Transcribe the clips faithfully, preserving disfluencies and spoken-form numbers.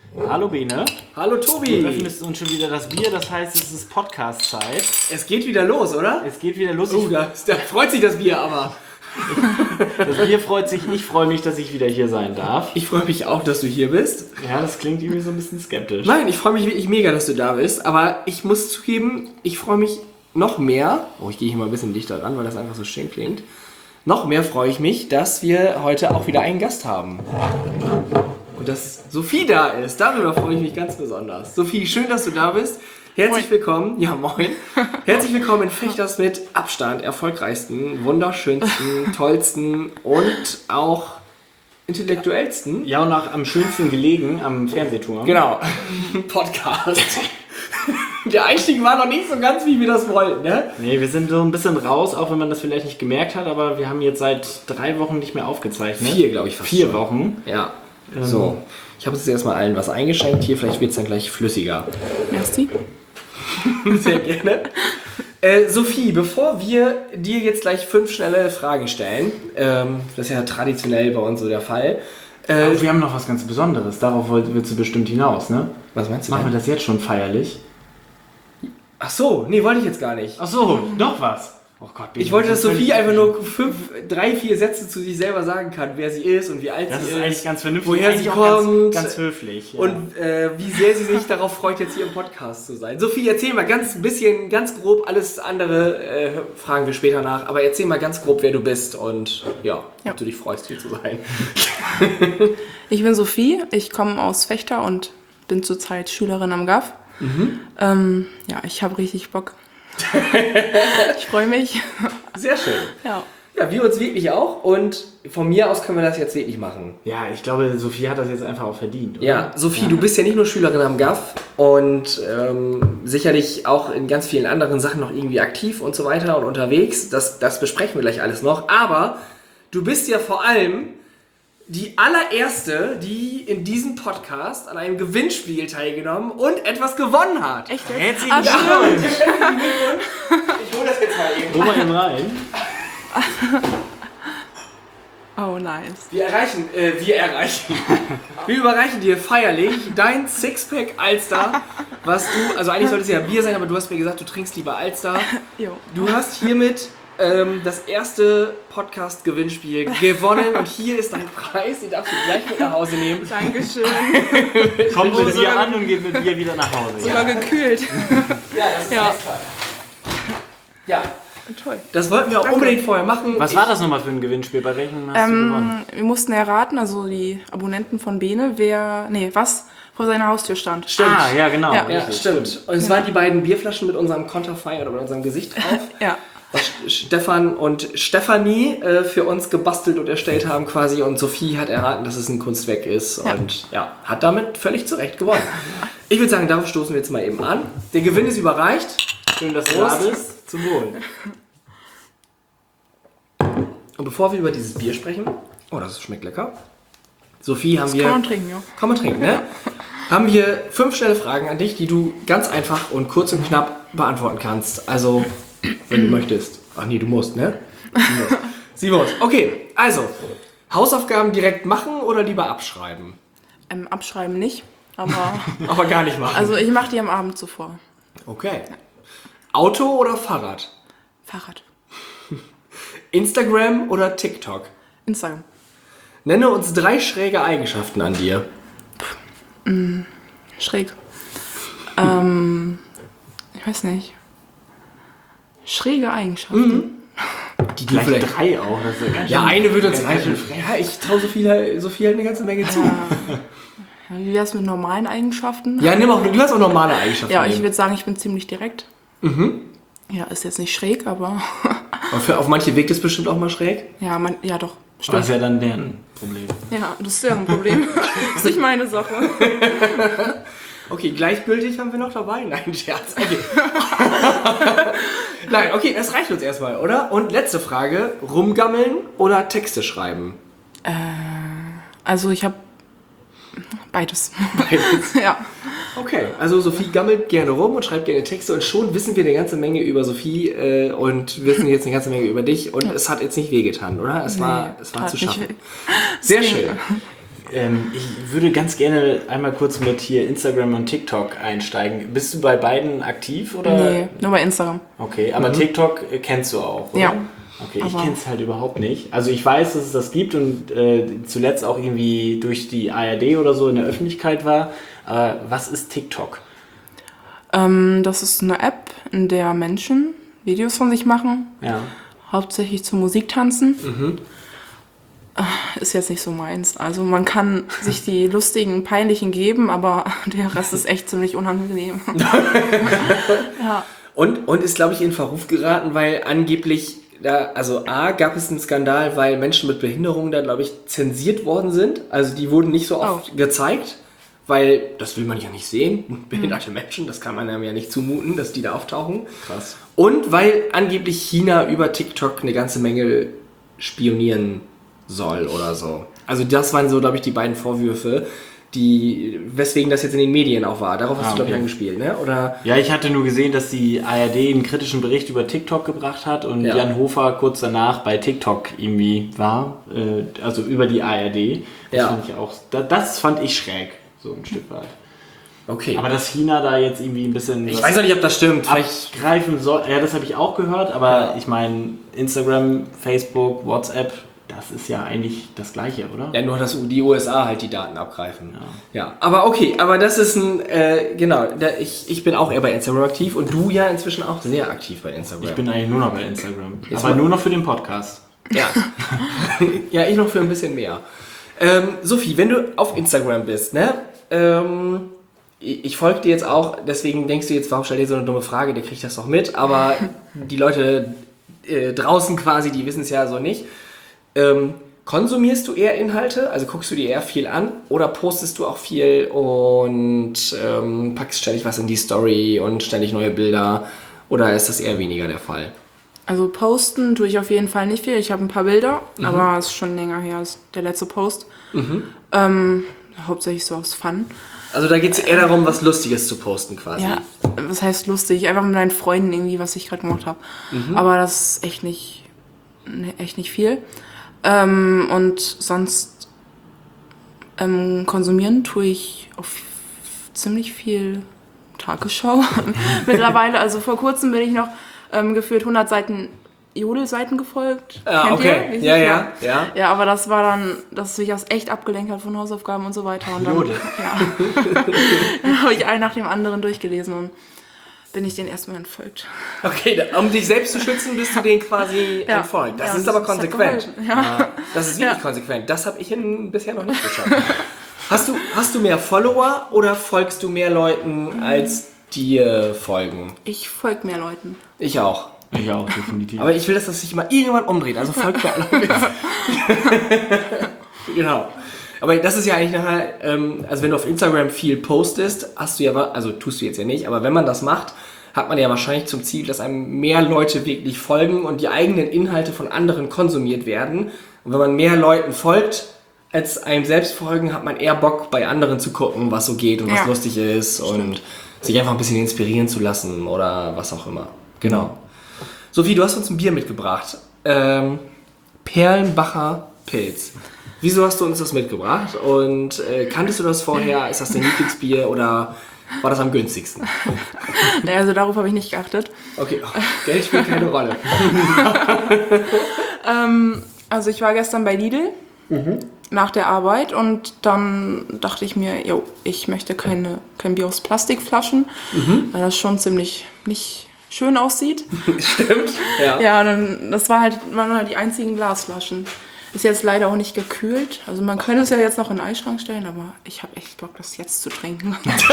Hallo Bene. Hallo Tobi. Du öffnest uns schon wieder das Bier, das heißt, es ist Podcast-Zeit. Es geht wieder los, oder? Es geht wieder los. Oh, da, da freut sich das Bier aber. Das Bier freut sich, ich freue mich, dass ich wieder hier sein darf. Ich freue mich auch, dass du hier bist. Ja, das klingt irgendwie so ein bisschen skeptisch. Nein, ich freue mich wirklich mega, dass du da bist, aber ich muss zugeben, ich freue mich noch mehr, oh, ich gehe hier mal ein bisschen dichter ran, weil das einfach so schön klingt. Noch mehr freue ich mich, dass wir heute auch wieder einen Gast haben. Und dass Sophie da ist. Darüber freue ich mich ganz besonders. Sophie, schön, dass du da bist. Herzlich moin. willkommen, ja moin. Herzlich willkommen in Fechters mit Abstand erfolgreichsten, wunderschönsten, tollsten und auch intellektuellsten. Ja, und auch am schönsten gelegen am Fernsehturm. Genau, Podcast. Der Einstieg war noch nicht so ganz, wie wir das wollten, ne? Nee, wir sind so ein bisschen raus, auch wenn man das vielleicht nicht gemerkt hat, aber wir haben jetzt seit drei Wochen nicht mehr aufgezeichnet. Vier, glaube ich, fast Vier schon. Wochen. Ja. Ähm. So, ich habe uns jetzt erstmal allen was eingeschenkt. Hier, vielleicht wird es dann gleich flüssiger. Merci. Sehr gerne. Äh, Sophie, bevor wir dir jetzt gleich fünf schnelle Fragen stellen, ähm, das ist ja traditionell bei uns so der Fall. Äh, Aber wir haben noch was ganz Besonderes, darauf willst du bestimmt hinaus, ne? Was meinst du Machen denn? wir das jetzt schon feierlich? Ach so, nee, wollte ich jetzt gar nicht. Ach so, noch was. Oh Gott, Ich wollte, dass Sophie einfach nur fünf, drei, vier Sätze zu sich selber sagen kann, wer sie ist und wie alt Das sie ist ist. eigentlich ganz vernünftig. Woher eigentlich sie auch kommt. Ganz, ganz höflich. Ja. Und äh, wie sehr sie sich darauf freut, jetzt hier im Podcast zu sein. Sophie, erzähl mal ganz ein bisschen, ganz grob, alles andere äh, fragen wir später nach, aber erzähl mal ganz grob, wer du bist und ja, Ja. ob du dich freust, hier zu sein. Ich bin Sophie, ich komme aus Fechter und bin zurzeit Schülerin am G A F. Mhm. Ähm, ja, ich habe richtig Bock. Ich freue mich. Sehr schön. Ja. Ja, wir uns wirklich auch und von mir aus können wir das jetzt wirklich machen. Ja, ich glaube, Sophie hat das jetzt einfach auch verdient, oder? Ja, Sophie, du bist ja nicht nur Schülerin am G A F und ähm, sicherlich auch in ganz vielen anderen Sachen noch irgendwie aktiv und so weiter und unterwegs. Das, das besprechen wir gleich alles noch. Aber du bist ja vor allem die allererste, die in diesem Podcast an einem Gewinnspiel teilgenommen und etwas gewonnen hat. Echt jetzt? Herzlichen Ach, Glückwunsch! Ich hole das jetzt mal eben. Guck mal eben rein. Oh, nice. Wir erreichen, äh, wir erreichen. Wir überreichen dir feierlich dein Sixpack Alster, was du, also eigentlich sollte es ja Bier sein, aber du hast mir gesagt, du trinkst lieber Alster. Jo. Du hast hiermit ähm, das erste Podcast-Gewinnspiel gewonnen und hier ist dein Preis, den darfst du gleich mit nach Hause nehmen. Dankeschön. Kommt mit Oh, dir sogar- an und geht mit dir wieder nach Hause. Sogar gekühlt. Ja, das ist Ja. eiskalt. Ja, Toll. das wollten wir auch Danke. unbedingt vorher machen. Was war das nochmal für ein Gewinnspiel? Bei welchem hast du gewonnen? Ähm, wir mussten erraten, also die Abonnenten von Bene, wer, nee, was vor seiner Haustür stand. Stimmt. Ah, ja, genau. Ja. Ja, richtig. stimmt. Und es waren die beiden Bierflaschen mit unserem Konterfei oder mit unserem Gesicht drauf. Ja. Was Stefan und Stefanie äh, für uns gebastelt und erstellt haben quasi und Sophie hat erraten, dass es ein Kunstwerk ist Ja. und ja, hat damit völlig zu Recht gewonnen. Ich würde sagen, darauf stoßen wir jetzt mal eben an. Der Gewinn ist überreicht. Schön, dass du da Prost. bist. Zum Wohl. Und bevor wir über dieses Bier sprechen, oh, das schmeckt lecker. Sophie, haben Das wir... kann man trinken, ja. Kann man trinken, ne? Haben wir fünf schnelle Fragen an dich, die du ganz einfach und kurz und knapp beantworten kannst. Also, wenn du möchtest. Ach nee, du musst, ne? Sie muss. Sie muss. Okay, also, Hausaufgaben direkt machen oder lieber abschreiben? Ähm, abschreiben nicht, aber Aber gar nicht machen. also ich mache die am Abend zuvor. Okay. Auto oder Fahrrad? Fahrrad. Instagram oder TikTok? Instagram. Nenne uns drei schräge Eigenschaften an dir. Schräg. ähm, ich weiß nicht. Schräge Eigenschaften. Die du Gleich vielleicht... drei auch. Das ist ja ganz Ja, schön- eine würde uns Ja, reichen. Ja, ich traue Sophie, Sophie halt eine ganze Menge zu. Wie wär's mit normalen Eigenschaften? Ja, nimm auch, du hast auch normale Eigenschaften. Ja, ich nehmen. würde sagen, ich bin ziemlich direkt. Mhm. Ja, ist jetzt nicht schräg, aber Aber für, auf manche wirkt es bestimmt auch mal schräg. ja, man, ja doch, Das stimmt. ist ja dann deren Problem. Ja, das ist ja ein Problem. Das ist nicht meine Sache. Okay, gleichgültig haben wir noch dabei? Nein, Scherz. Okay. Nein, okay, das reicht uns erstmal, oder? Und letzte Frage, rumgammeln oder Texte schreiben? Also ich habe beides. Beides. Ja. Okay, also Sophie gammelt gerne rum und schreibt gerne Texte und schon wissen wir eine ganze Menge über Sophie äh, und wissen jetzt eine ganze Menge über dich und es hat jetzt nicht wehgetan, oder? Es war, Nee, es war tat zu nicht schaffen. weh. Sehr Deswegen- schön. Ähm, ich würde ganz gerne einmal kurz mit hier Instagram und TikTok einsteigen. Bist du bei beiden aktiv oder? Nee, nur bei Instagram. Okay, aber mhm. TikTok äh, kennst du auch, oder? Ja. Okay, ich kenne es halt überhaupt nicht. Also ich weiß, dass es das gibt und äh, zuletzt auch irgendwie durch die A R D oder so in der Öffentlichkeit war. Aber was ist TikTok? Ähm, das ist eine App, in der Menschen Videos von sich machen. Ja. Hauptsächlich zu Musik tanzen. Mhm. Ist jetzt nicht so meins. Also man kann sich die lustigen, peinlichen geben, aber der Rest ist echt ziemlich unangenehm. Ja. Und, und ist, glaube ich, in Verruf geraten, weil angeblich, da, also A, gab es einen Skandal, weil Menschen mit Behinderungen da, glaube ich, zensiert worden sind. Also die wurden nicht so oft Oh. gezeigt, weil das will man ja nicht sehen. Behinderte Menschen, das kann man einem ja nicht zumuten, dass die da auftauchen. Krass. Und weil angeblich China über TikTok eine ganze Menge spionieren soll oder so. Also das waren so, glaube ich, die beiden Vorwürfe, die, weswegen das jetzt in den Medien auch war. Darauf hast Ah, du, glaube ich, okay. angespielt, ne? Oder? Ja, ich hatte nur gesehen, dass die A R D einen kritischen Bericht über TikTok gebracht hat und Ja. Jan Hofer kurz danach bei TikTok irgendwie war, äh, also über die A R D. Das Ja. fand ich auch, da, das fand ich schräg, so ein Stück weit. Okay. Aber dass China da jetzt irgendwie ein bisschen ich was weiß noch nicht, ob das stimmt. Vielleicht, abgreifen soll, ja, das habe ich auch gehört, aber Ja. ich meine, Instagram, Facebook, WhatsApp, das ist ja eigentlich das Gleiche, oder? ja, nur, dass die U S A halt die Daten abgreifen. Ja, ja. Aber okay, aber das ist ein, äh, genau, da, ich, ich bin auch eher bei Instagram aktiv und du ja inzwischen auch sehr aktiv bei Instagram. Ich bin eigentlich nur noch bei Instagram. Jetzt aber mal- nur noch für den Podcast. Ja. Ja, ich noch für ein bisschen mehr. Ähm, Sophie, wenn du auf Instagram bist, ne? Ähm, ich ich folge dir jetzt auch, deswegen denkst du jetzt, warum stell dir so eine dumme Frage, der kriegt das doch mit, aber die Leute äh, draußen quasi, die wissen es ja so nicht. Ähm, konsumierst du eher Inhalte, also guckst du dir eher viel an oder postest du auch viel und ähm, packst ständig was in die Story und ständig neue Bilder oder ist das eher weniger der Fall? Also posten tue ich auf jeden Fall nicht viel. Ich habe ein paar Bilder, aber es ist schon länger her als der letzte Post. Ähm, hauptsächlich so aus Fun. Also da geht es eher darum, was Lustiges zu posten quasi. Ja, was heißt lustig? Einfach mit meinen Freunden irgendwie, was ich gerade gemacht habe. Aber das ist echt nicht, ne, echt nicht viel. Ähm, und sonst ähm, konsumieren tue ich auf ziemlich viel Tagesschau mittlerweile. Also vor kurzem bin ich noch ähm, gefühlt hundert Seiten Jodelseiten gefolgt. Ja, Kennt okay. ihr? Wie Ja, sich- ja, ja. Ja, aber das war dann, dass mich das echt abgelenkt hat von Hausaufgaben und so weiter. Und dann, Jodel. ja. Dann habe ich einen nach dem anderen durchgelesen und bin ich den erstmal entfolgt. Okay, da- um dich selbst zu schützen, bist du den quasi Ja. entfolgt. Das Ja, ist und aber das hat konsequent. geholfen. Ja. Das ist wirklich Ja. konsequent. Das habe ich in, bisher noch nicht geschafft. Hast du, hast du mehr Follower oder folgst du mehr Leuten, als dir folgen? Ich folge mehr Leuten. Ich auch. Ich auch, definitiv. Aber ich will, dass das sich mal irgendwann umdreht. Also folgt mir alle. Genau. Aber das ist ja eigentlich nachher, ähm, also wenn du auf Instagram viel postest, hast du ja, wa- also tust du jetzt ja nicht, aber wenn man das macht, hat man ja wahrscheinlich zum Ziel, dass einem mehr Leute wirklich folgen und die eigenen Inhalte von anderen konsumiert werden. Und wenn man mehr Leuten folgt, als einem selbst folgen, hat man eher Bock, bei anderen zu gucken, was so geht und was Ja. lustig ist und sich einfach ein bisschen inspirieren zu lassen oder was auch immer. Genau. Sophie, du hast uns ein Bier mitgebracht. Ähm, Perlenbacher Pilz. Wieso hast du uns das mitgebracht? Und äh, kanntest du das vorher? Ist das dein Lieblingsbier oder war das am günstigsten? Naja, also darauf habe ich nicht geachtet. Okay, oh, Geld spielt keine Rolle. Ähm, also ich war gestern bei Lidl nach der Arbeit und dann dachte ich mir, jo, ich möchte keine, kein Bier aus Plastikflaschen, weil das schon ziemlich nicht schön aussieht. Stimmt. Ja. Ja, und dann, das war halt, waren halt die einzigen Glasflaschen. Ist jetzt leider auch nicht gekühlt. Also man könnte es ja jetzt noch in den Eisschrank stellen, aber ich habe echt Bock, das jetzt zu trinken.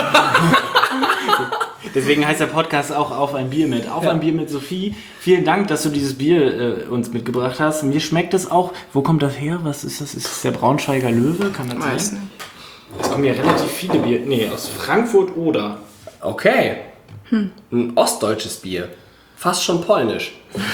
Deswegen heißt der Podcast auch Auf ein Bier mit. Auf Ja. ein Bier mit Sophie. Vielen Dank, dass du dieses Bier äh, uns mitgebracht hast. Mir schmeckt es auch. Wo kommt das her? Was ist das? Ist das der Braunschweiger Löwe? Kann das Weiß sein? nicht. Es kommen ja relativ viele Bier. Nee, aus Frankfurt oder. Okay. Ein ostdeutsches Bier. Fast schon polnisch.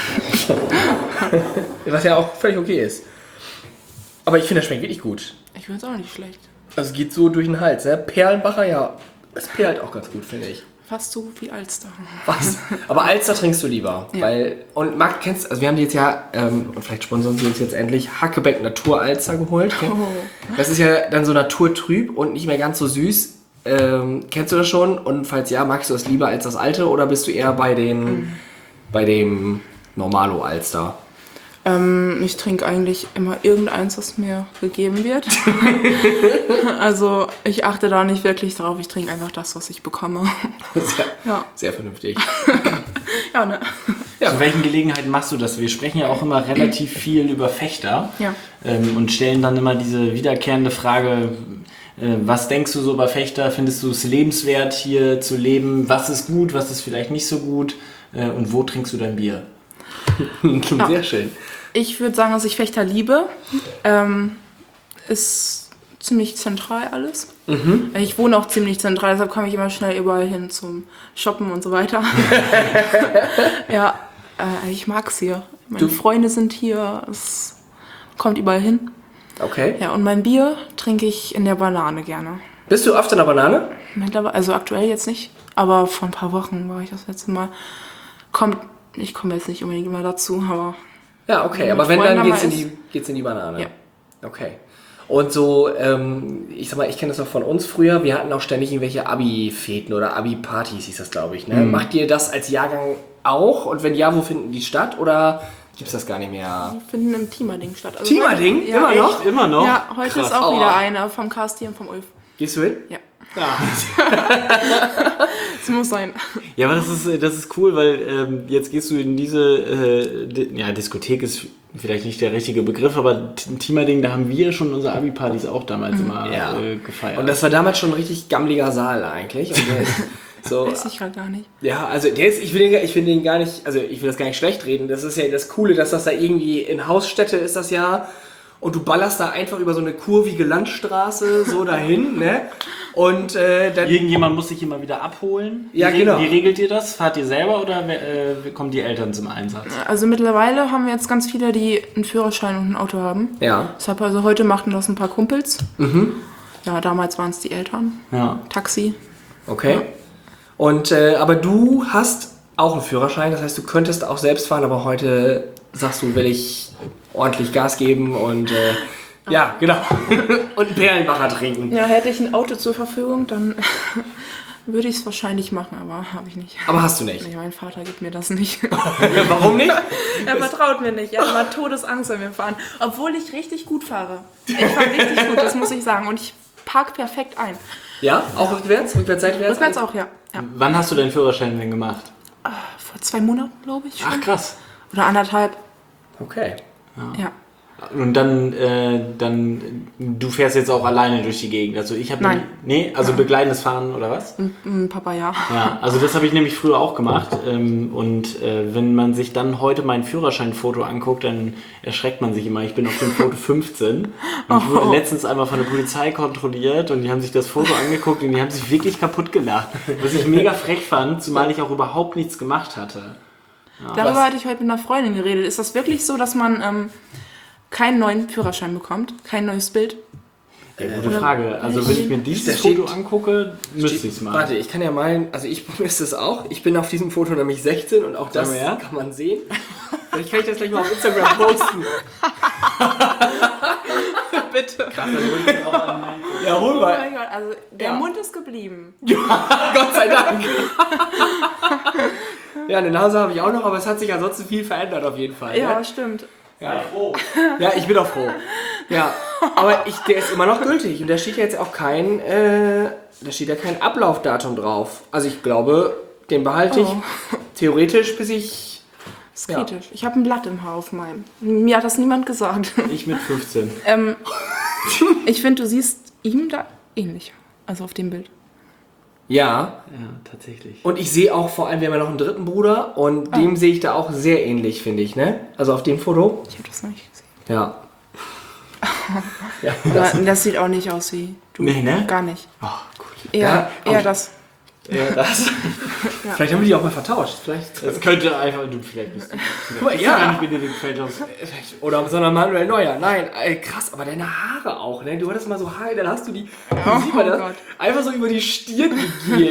Was ja auch völlig okay ist. Aber ich finde, das schmeckt wirklich gut. Ich finde es auch nicht schlecht. Also es geht so durch den Hals. Ne? Perlenbacher, ja. Es perlt auch ganz gut, finde ich. fast so wie Alster. Was? Aber Alster trinkst du lieber. Ja. Weil, und Marc, kennst also wir haben dir jetzt ja, ähm, und vielleicht sponsern sie uns jetzt endlich, Hackebeck Natur Alster geholt. Oh. Das ist ja dann so naturtrüb und nicht mehr ganz so süß. Ähm, kennst du das schon? Und falls ja, magst du das lieber als das alte oder bist du eher bei den, mhm. bei dem Normalo Alster? Ähm, ich trinke eigentlich immer irgendeins, was mir gegeben wird. Also ich achte da nicht wirklich drauf. Ich trinke einfach das, was ich bekomme. Sehr, ja. sehr vernünftig. Ja, ne? Ja. Zu welchen Gelegenheiten machst du das? Wir sprechen ja auch immer relativ viel über Fechter Ja. ähm, und stellen dann immer diese wiederkehrende Frage, äh, was denkst du so über Fechter? Findest du es lebenswert, hier zu leben? Was ist gut, was ist vielleicht nicht so gut? Äh, und wo trinkst du dein Bier? Ja. Sehr schön. Ich würde sagen, dass ich Fechter liebe. Ähm, ist ziemlich zentral alles. Mhm. Ich wohne auch ziemlich zentral, deshalb komme ich immer schnell überall hin zum Shoppen und so weiter. Ja, äh, ich mag's hier. Meine Du- Freunde sind hier, es kommt überall hin. Okay. Ja, und mein Bier trinke ich in der Banane gerne. Bist du oft in der Banane? Mittlerweile, also aktuell jetzt nicht, aber vor ein paar Wochen war ich das letzte Mal. Kommt, ich komme jetzt nicht unbedingt immer dazu, aber Ja, okay, Mit aber wenn, Freunden dann geht's in, aber die, geht's in die Banane. Ja. Okay. Und so, ähm, ich sag mal, ich kenne das noch von uns früher, wir hatten auch ständig irgendwelche Abi-Feten oder Abi-Partys, hieß das, glaube ich. Ne? Mhm. Macht ihr das als Jahrgang auch? Und wenn ja, wo finden die statt? Oder gibt's das gar nicht mehr? die finden im Teamerding statt. Also Teamerding? heute- Ja, Immer echt? noch? Echt? Immer noch? Ja, heute Krass. ist auch Oh. wieder eine vom Kasti und vom Ulf. Gehst du hin? Ja, Ja. es muss sein. Ja, aber das ist, das ist cool, weil ähm, jetzt gehst du in diese, äh, di ja, Diskothek ist vielleicht nicht der richtige Begriff, aber T- Teamerding, da haben wir schon unsere Abi-Partys auch damals immer Ja. äh, gefeiert. Und das war damals schon ein richtig gammeliger Saal eigentlich. Und der ist so, Weiß ich gerade gar nicht. ja, also der ist, ich will den, ich will den gar nicht, also ich will das gar nicht schlecht reden. Das ist ja das Coole, dass das da irgendwie in Hausstätte ist das ja. Und du ballerst da einfach über so eine kurvige Landstraße so dahin, ne? Und äh, dann. Irgendjemand muss sich immer wieder abholen. Ja, wie, genau. Wie regelt ihr das? Fahrt ihr selber oder äh, kommen die Eltern zum Einsatz? Also mittlerweile haben wir jetzt ganz viele, die einen Führerschein und ein Auto haben. Ja. Deshalb also heute machten das ein paar Kumpels. Mhm. Ja, damals waren es die Eltern. Ja. Taxi. Okay. Und äh, aber du hast auch einen Führerschein, das heißt, du könntest auch selbst fahren, aber heute sagst du, will ich ordentlich Gas geben und äh, ja, genau. Und einen Perlenbacher trinken. Ja, hätte ich ein Auto zur Verfügung, dann würde ich es wahrscheinlich machen, aber habe ich nicht. Aber hast du nicht. Nee, mein Vater gibt mir das nicht. Warum nicht? Er vertraut mir nicht. Er hat Todesangst, wenn wir fahren. Obwohl ich richtig gut fahre. Ich fahre richtig gut, das muss ich sagen. Und ich park perfekt ein. Ja, auch rückwärts, rückwärts, seitwärts. Rückwärts auch, ja. ja. Wann hast du deinen Führerschein denn gemacht? Vor zwei Monaten, glaube ich. Schon. Ach, krass. Oder anderthalb. Okay. Ja. Und dann, äh, dann, du fährst jetzt auch alleine durch die Gegend. Also ich habe Nein. Nee, also begleitendes Fahren oder was? Mm, Papa, ja. Ja, also das habe ich nämlich früher auch gemacht. Ähm, und äh, wenn man sich dann heute mein Führerscheinfoto anguckt, dann erschreckt man sich immer. Ich bin auf dem Foto fünfzehn. Und ich wurde Oh. letztens einmal von der Polizei kontrolliert und die haben sich das Foto angeguckt und die haben sich wirklich kaputt gelacht. Was ich mega frech fand, zumal ich auch überhaupt nichts gemacht hatte. Darüber was? hatte ich heute mit einer Freundin geredet. Ist das wirklich so, dass man ähm, keinen neuen Führerschein bekommt? Kein neues Bild? Ja, gute Frage. Also wenn ich mir dieses Foto angucke, müsste ich es mal. Warte, ich kann ja mal, also ich ist es auch. Ich bin auf diesem Foto nämlich sechzehn und auch das Sag mal, ja? kann man sehen. Vielleicht kann ich das gleich mal auf Instagram posten. Bitte. Ja, hol Oh mal. mein Gott, also der Ja. Mund ist geblieben. Gott sei Dank. Ja, eine Nase habe ich auch noch, aber es hat sich ansonsten viel verändert auf jeden Fall. Ja, Ne? stimmt. Ja. Ja, ich bin auch froh. Ja, aber ich, der ist immer noch gültig und da steht ja jetzt auch kein, äh, da steht ja kein Ablaufdatum drauf. Also ich glaube, den behalte ich Oh. theoretisch, bis ich. Das ist Ja. kritisch. Ich habe ein Blatt im Haar auf meinem. Mir hat das niemand gesagt. Ich mit fünfzehn. ähm, ich finde, du siehst ihm da ähnlich. Also auf dem Bild. Ja, Ja, tatsächlich. und ich sehe auch vor allem, wir haben ja noch einen dritten Bruder und dem sehe ich da auch sehr ähnlich, finde ich, ne? Also auf dem Foto. Ich habe das noch nicht gesehen. Ja. Ja, das, Das, das sieht auch nicht aus wie du. Nee, ne? Gar nicht. Oh, gut. Eher, Ja, eher aber- das. ja, das. Vielleicht haben wir die auch mal vertauscht. Vielleicht. Das könnte einfach, du vielleicht bist du. Guck mal, Ja. ja. Ich bin dir den Feldhaus. Oder sondern Manuel Neuer. Nein, ey, krass, aber deine Haare auch, ne? Du hattest mal so Haare, dann hast du die. Oh, sieht man das? Gott. Einfach so über die Stirn gegielt.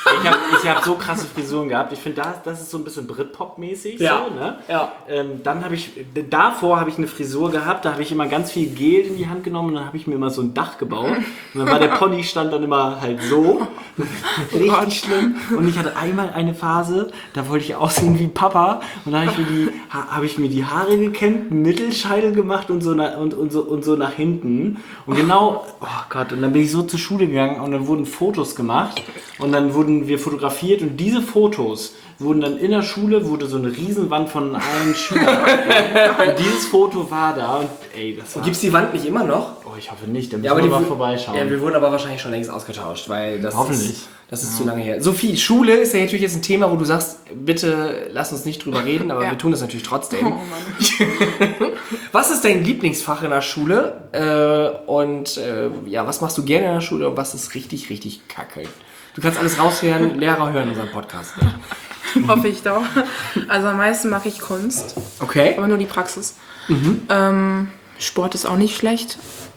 Ich habe ich hab so krasse Frisuren gehabt. Ich finde, das, das ist so ein bisschen Britpop-mäßig. Ja. So, ne? Ja. Ähm, dann habe ich, davor habe ich eine Frisur gehabt, da habe ich immer ganz viel Gel in die Hand genommen und dann habe ich mir immer so ein Dach gebaut. Und dann war der Pony stand dann immer halt so. Richtig schlimm. Und ich hatte einmal eine Phase, da wollte ich aussehen wie Papa. Und da habe ich mir die, ha, habe ich mir die Haare gekämmt, einen Mittelscheitel gemacht und so, na, und, und, so, und so nach hinten. Und genau, oh Gott, und dann bin ich so zur Schule gegangen und dann wurden Fotos gemacht. Und dann wurden wir fotografiert und diese Fotos wurden dann in der Schule, wurde so eine Riesenwand von allen Schülern. Und dieses Foto war da und ey, das war... Gibt es die Wand nicht immer noch? Oh, ich hoffe nicht, dann Ja, müssen aber wir die mal vorbeischauen. Ja, wir wurden aber wahrscheinlich schon längst ausgetauscht, weil das Hoffentlich. ist, das ist zu lange her. Sophie, Schule ist ja natürlich jetzt ein Thema, wo du sagst, bitte lass uns nicht drüber reden, aber Ja. wir tun das natürlich trotzdem. Oh Mann. Was ist dein Lieblingsfach in der Schule? Äh, und äh, ja, was machst du gerne in der Schule und was ist richtig, richtig kacke? Du kannst alles raushören, Lehrer hören unseren Podcast nicht. Hoffe ich doch. Also am meisten mache ich Kunst, Okay. aber nur die Praxis. Ähm, Sport ist auch nicht schlecht.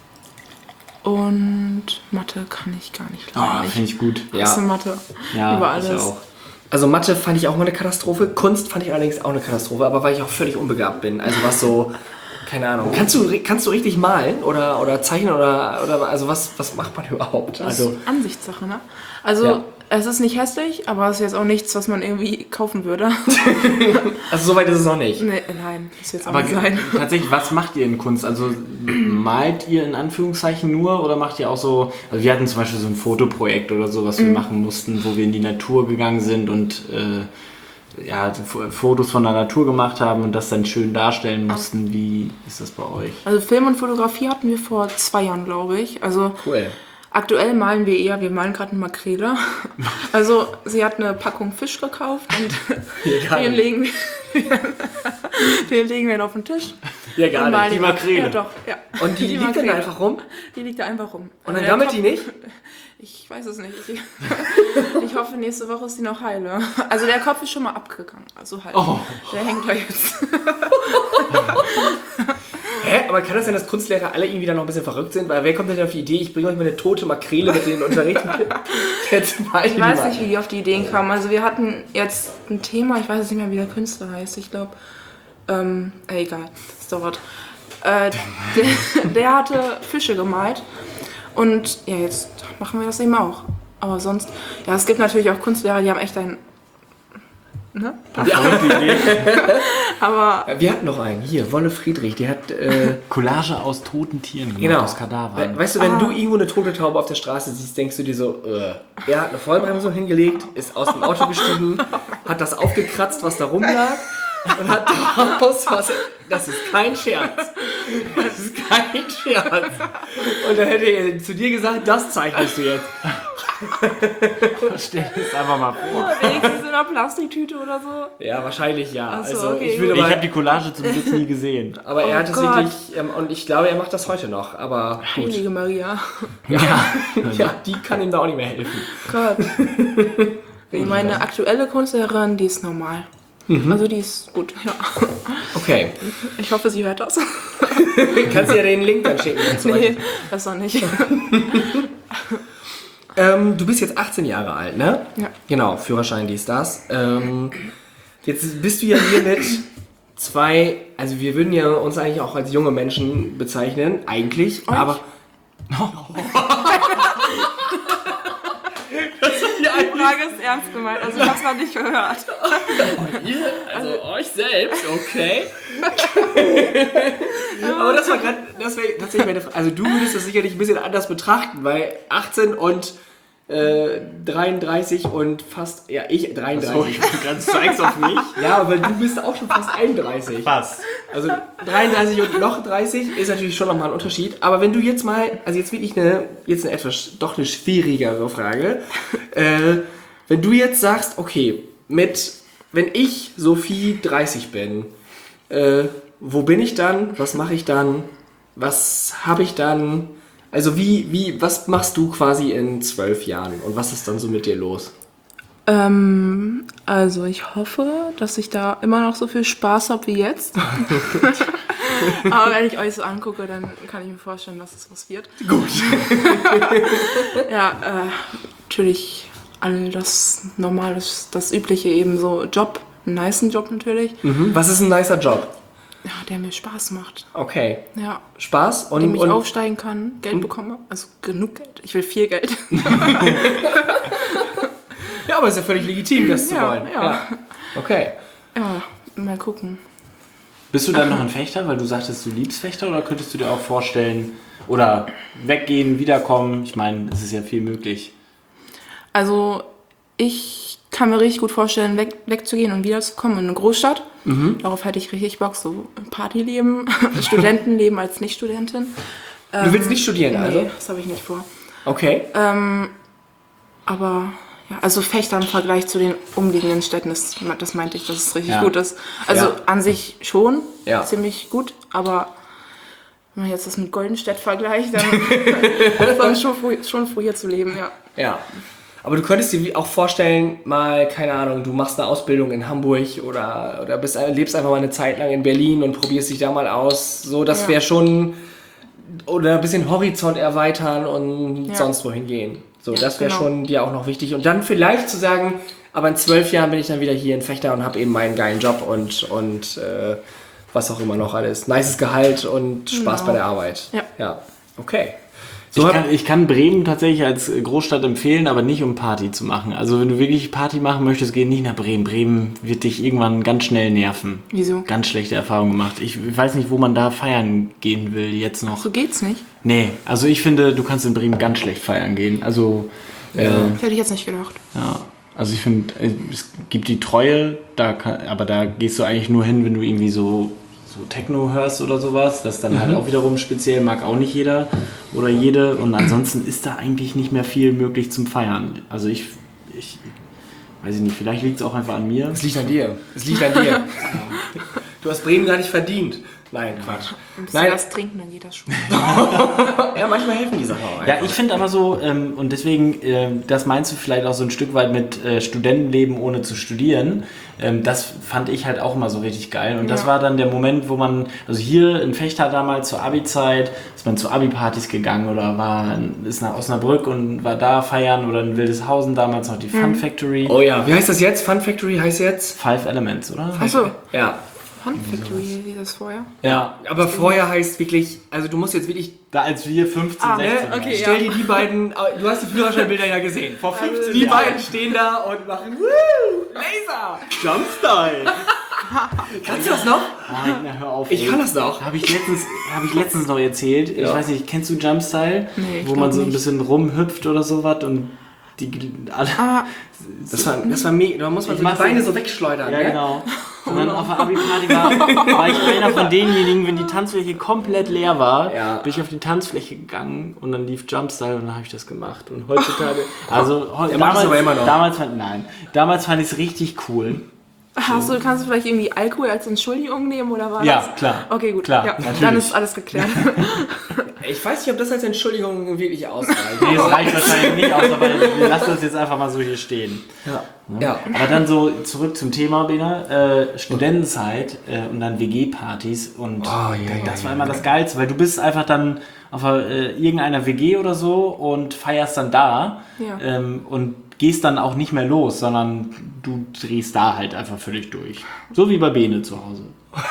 Und Mathe kann ich gar nicht. Ah, leider finde ich gut. Ich hasse Mathe. Ja, Über ich alles. auch. Also Mathe fand ich auch mal eine Katastrophe. Kunst fand ich allerdings auch eine Katastrophe, aber weil ich auch völlig unbegabt bin. Also was so, keine Ahnung. Kannst du, kannst du richtig malen oder, oder zeichnen oder, oder also was, was macht man überhaupt? Das Also ist Ansichtssache, ne? Also Ja. es ist nicht hässlich, aber es ist jetzt auch nichts, was man irgendwie kaufen würde. Also soweit ist es noch nicht. Nee, nein, das wird es auch Aber nicht sein. tatsächlich, was macht ihr in Kunst? Also malt ihr in Anführungszeichen nur oder macht ihr auch so, also wir hatten zum Beispiel so ein Fotoprojekt oder so, was wir machen mussten, wo wir in die Natur gegangen sind und äh, ja, F- Fotos von der Natur gemacht haben und das dann schön darstellen mussten. Wie ist das bei euch? Also Film und Fotografie hatten wir vor zwei Jahren, glaube ich. Also Cool. aktuell malen wir eher, wir malen gerade eine Makrele. Also sie hat eine Packung Fisch gekauft und gar den nicht. legen, wir, den legen wir dann auf den Tisch. Ja, gar und nicht. malen Die Makrele. Ja, doch. Ja. Und die, liegt dann Makrele. einfach rum? Die liegt da einfach rum. Und dann der gammelt Kopf- die nicht? Ich weiß es nicht. Ich, ich hoffe, nächste Woche ist die noch heile. Also der Kopf ist schon mal abgegangen. Also halt. Oh. Der hängt da jetzt. Hä? Aber kann das sein, dass Kunstlehrer alle irgendwie dann noch ein bisschen verrückt sind? Weil wer kommt denn auf die Idee, ich bringe euch mal eine tote Makrele mit in den Unterricht? Jetzt mal Ich weiß nicht, wie die auf die Ideen kamen. Also wir hatten jetzt ein Thema, ich weiß jetzt nicht mehr, wie der Künstler heißt. Ich glaube, ähm, äh, egal, das dauert. Äh, der, der hatte Fische gemalt. Und ja, jetzt machen wir das eben auch. Aber sonst, ja, es gibt natürlich auch Kunstlehrer, die haben echt ein... Ne? Aber Wir hatten noch einen. Hier, Wolle Friedrich, die hat... Äh, Collage aus toten Tieren gemacht, Genau. aus Kadavern. We weißt du, wenn du irgendwo eine tote Taube auf der Straße siehst, denkst du dir so, äh, er hat eine Vollbremsung hingelegt, ist aus dem Auto gestiegen, hat das aufgekratzt, was da rumlag und hat daraus was... Das ist kein Scherz. Das ist kein Scherz. Und dann hätte er zu dir gesagt, das zeichnest du jetzt. Stell dir das einfach mal vor. wenigstens in einer Plastiktüte oder so. Ja, wahrscheinlich ja. Ach so, also okay. ich würde Ich mal, habe die Collage zum Glück nie gesehen. aber er Oh hat es Gott. wirklich, ähm, und ich glaube, er macht das heute noch, aber gut. Heilige Maria. Ja, die kann ihm da auch nicht mehr helfen. Gott. Meine aktuelle Kunstlehrerin, die ist normal. Also die ist gut, ja. Okay, Ich hoffe, sie hört das. kannst du ja den Link dann schicken. wenn es soweit Nee, ist. das noch nicht. Ähm, du bist jetzt achtzehn Jahre alt, ne? Ja. Genau, Führerschein, dies, das. Ähm, jetzt bist du ja hier mit zwei, also wir würden ja uns eigentlich auch als junge Menschen bezeichnen, eigentlich, Euch? aber... Die Frage ist ernst gemeint, also ich hab's noch nicht gehört. Also euch selbst, okay. Aber das war gerade, das wäre tatsächlich meine Frage. Also du würdest das sicherlich ein bisschen anders betrachten, weil achtzehn und äh, dreiunddreißig und fast, ja ich dreiunddreißig. Ganz zeig's auf mich. Ja, aber du bist auch schon fast einunddreißig. Was? Also dreiunddreißig und noch dreißig ist natürlich schon nochmal ein Unterschied. Aber wenn du jetzt mal, also jetzt wirklich eine, jetzt eine etwas, doch eine schwierigere Frage. Äh, wenn du jetzt sagst, okay, mit, wenn ich, Sophie, dreißig bin, äh, wo bin ich dann? Was mache ich dann? Was habe ich dann? Also wie, wie, was machst du quasi in zwölf Jahren? Und was ist dann so mit dir los? Ähm, also ich hoffe, dass ich da immer noch so viel Spaß habe wie jetzt. Aber wenn ich euch so angucke, dann kann ich mir vorstellen, dass es was wird. Gut. Ja, äh, natürlich all das Normale, das Übliche eben so Job, einen nicen Job natürlich, Mhm. Was ist ein nicer Job? ja, der mir Spaß macht. Okay. Ja, Spaß und, in dem ich und aufsteigen kann, Geld bekomme, also genug Geld. Ich will viel Geld. ja, aber ist ja völlig legitim, das zu Ja, wollen. ja. Okay. Ja, mal gucken. Bist du dann noch ein Fechter, weil du sagtest, du liebst Fechter, oder könntest du dir auch vorstellen, oder weggehen, wiederkommen? Ich meine, es ist ja viel möglich. Also ich kann mir richtig gut vorstellen, weg, wegzugehen und wiederzukommen in eine Großstadt. Darauf hätte ich richtig Bock, so Partyleben, Studentenleben als Nicht-Studentin. Du willst nicht studieren, also? Nee, das habe ich nicht vor. Okay. Ähm, aber ja, also Fechter im Vergleich zu den umliegenden Städten, das, das meinte ich, dass es richtig Ja. gut ist. Also Ja. an sich schon Ja. ziemlich gut, aber wenn man jetzt das mit Goldenstedt vergleicht, dann ist es schon froh, schon froh hier zu leben, ja. Ja. Aber du könntest dir auch vorstellen, mal, keine Ahnung, du machst eine Ausbildung in Hamburg oder, oder bist, lebst einfach mal eine Zeit lang in Berlin und probierst dich da mal aus. So, das Ja. wäre schon, oder ein bisschen Horizont erweitern und Ja. sonst wohin gehen. So, Ja, das wäre genau. schon dir auch noch wichtig. Und dann vielleicht zu sagen, aber in zwölf Jahren bin ich dann wieder hier in Fechter und habe eben meinen geilen Job und, und äh, was auch immer noch alles. Nices Gehalt und Spaß Genau. bei der Arbeit. Ja. Ja, okay. Ich So, kann, ich kann Bremen tatsächlich als Großstadt empfehlen, aber nicht um Party zu machen. Also wenn du wirklich Party machen möchtest, geh nicht nach Bremen. Bremen wird dich irgendwann ganz schnell nerven. Wieso? Ganz schlechte Erfahrungen gemacht. Ich weiß nicht, wo man da feiern gehen will jetzt noch. So geht's nicht. Nee, also ich finde, du kannst in Bremen ganz schlecht feiern gehen. Also, äh, Das hätte ich jetzt nicht gedacht. ja. Also ich finde, es gibt die Treue, da kann, aber da gehst du eigentlich nur hin, wenn du irgendwie so, so Techno hörst oder sowas. Das ist dann halt auch wiederum speziell, mag auch nicht jeder oder jede. Und ansonsten ist da eigentlich nicht mehr viel möglich zum Feiern. Also ich, ich weiß ich nicht, vielleicht liegt es auch einfach an mir. Es liegt an dir. Es liegt an dir. Du hast Bremen gar nicht verdient. Nein, Quatsch. Ein bisschen Nein, was trinken, dann geht das schon. ja, manchmal helfen die Sachen auch. Ja, einfach. ich finde aber so, ähm, und deswegen, ähm, das meinst du vielleicht auch so ein Stück weit mit äh, Studentenleben ohne zu studieren. Ähm, das fand ich halt auch immer so richtig geil. Und das Ja. war dann der Moment, wo man, also hier in Fechter damals zur Abi-Zeit, ist man zu Abi-Partys gegangen oder war, ist nach Osnabrück und war da feiern oder in Wildeshausen damals noch die Fun Factory. Oh ja, wie heißt das jetzt? Fun Factory heißt jetzt? Five Elements, oder? Achso, Ja. Fun Factory, wie das vorher? Ja, aber vorher heißt wirklich, also du musst jetzt wirklich, Da als wir fünfzehn, Ah, sechzehn ne? waren. Okay, stell ja. dir die beiden, du hast die Führerscheinbilder ja gesehen, vor fünfzehn Die Jahren. beiden stehen da und machen, Woo, Laser. Jumpstyle! Kannst du das noch? Nein, na, hör auf. Ich ey. kann das noch. Habe ich, letztens- hab ich letztens noch erzählt. Ich Ja. weiß nicht, kennst du Jumpstyle? Nee, ich Wo man glaub so ein nicht. bisschen rumhüpft oder sowas und die alle. Ah, Das war, das war mega, da muss man Ich so die mach Beine so- so wegschleudern, Ja, ne? genau. Und dann auf der Abi-Party war, war ich einer von denjenigen, wenn die Tanzfläche komplett leer war, Ja. bin ich auf die Tanzfläche gegangen und dann lief Jumpstyle und dann habe ich das gemacht. Und heutzutage, also heu- Der macht es damals, aber immer noch. damals fand, nein, damals fand ich es richtig cool. hast du, kannst du vielleicht irgendwie Alkohol als Entschuldigung nehmen oder was? Ja, klar. Okay, gut. Klar, ja, natürlich. dann ist alles geklärt. Ich weiß nicht, ob das als Entschuldigung wirklich ausreicht. Nee, es reicht wahrscheinlich nicht aus, aber wir lassen das jetzt einfach mal so hier stehen. Ja. Ja. Aber dann so zurück zum Thema, Bena, äh, Studentenzeit äh, und dann W G-Partys und Oh, ja, das ja, war ja, immer das Geilste, weil du bist einfach dann auf äh, irgendeiner W G oder so und feierst dann da Ja. ähm, und gehst dann auch nicht mehr los, sondern du drehst da halt einfach völlig durch. So wie bei Bene zu Hause.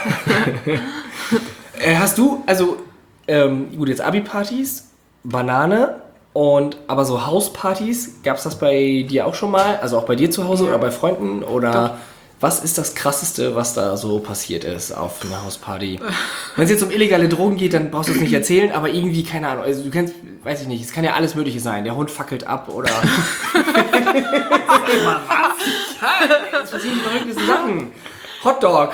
Äh, hast du, also, ähm, gut, jetzt Abi-Partys, Banane und aber so Hauspartys, gab es das bei dir auch schon mal? Also auch bei dir zu Hause Ja. oder bei Freunden? Oder Doch. was ist das Krasseste, was da so passiert ist auf einer Hausparty? Wenn es jetzt um illegale Drogen geht, dann brauchst du es nicht erzählen, aber irgendwie, keine Ahnung, also du kennst, weiß ich nicht, es kann ja alles Mögliche sein. Der Hund fackelt ab oder... was? Es passieren verrückte Sachen. Hotdog.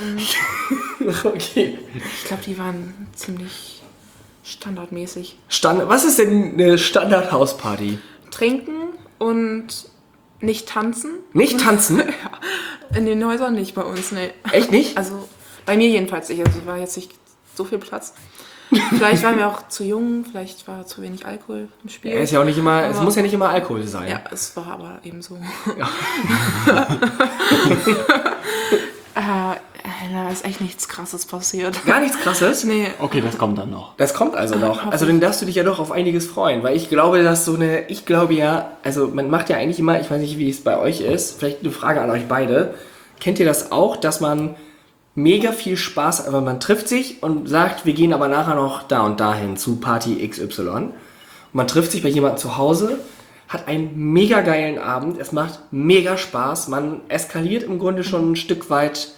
Okay. Ich glaube, die waren ziemlich standardmäßig. Stand, was ist denn eine Standard-Hausparty? Trinken und nicht tanzen. Nicht tanzen? In den Häusern nicht bei uns, ne. Echt nicht? Also bei mir jedenfalls nicht. Also war jetzt nicht so viel Platz. Vielleicht waren wir auch zu jung, vielleicht war zu wenig Alkohol im Spiel. Ja, ist ja auch nicht immer, es Aber- muss ja nicht immer Alkohol sein. Ja, es war aber eben so. äh, Da ist echt nichts Krasses passiert. Gar nichts Krasses? Nee. Okay, das kommt dann noch. Das kommt also noch. hoffe Also dann darfst du dich ja doch auf einiges freuen, weil ich glaube, dass so eine, ich glaube ja, also man macht ja eigentlich immer, ich weiß nicht, wie es bei euch ist, vielleicht eine Frage an euch beide. Kennt ihr das auch, dass man mega viel Spaß, aber man trifft sich und sagt, wir gehen aber nachher noch da und dahin zu Party X Y. Und man trifft sich bei jemandem zu Hause, hat einen mega geilen Abend, es macht mega Spaß, man eskaliert im Grunde schon ein Stück weit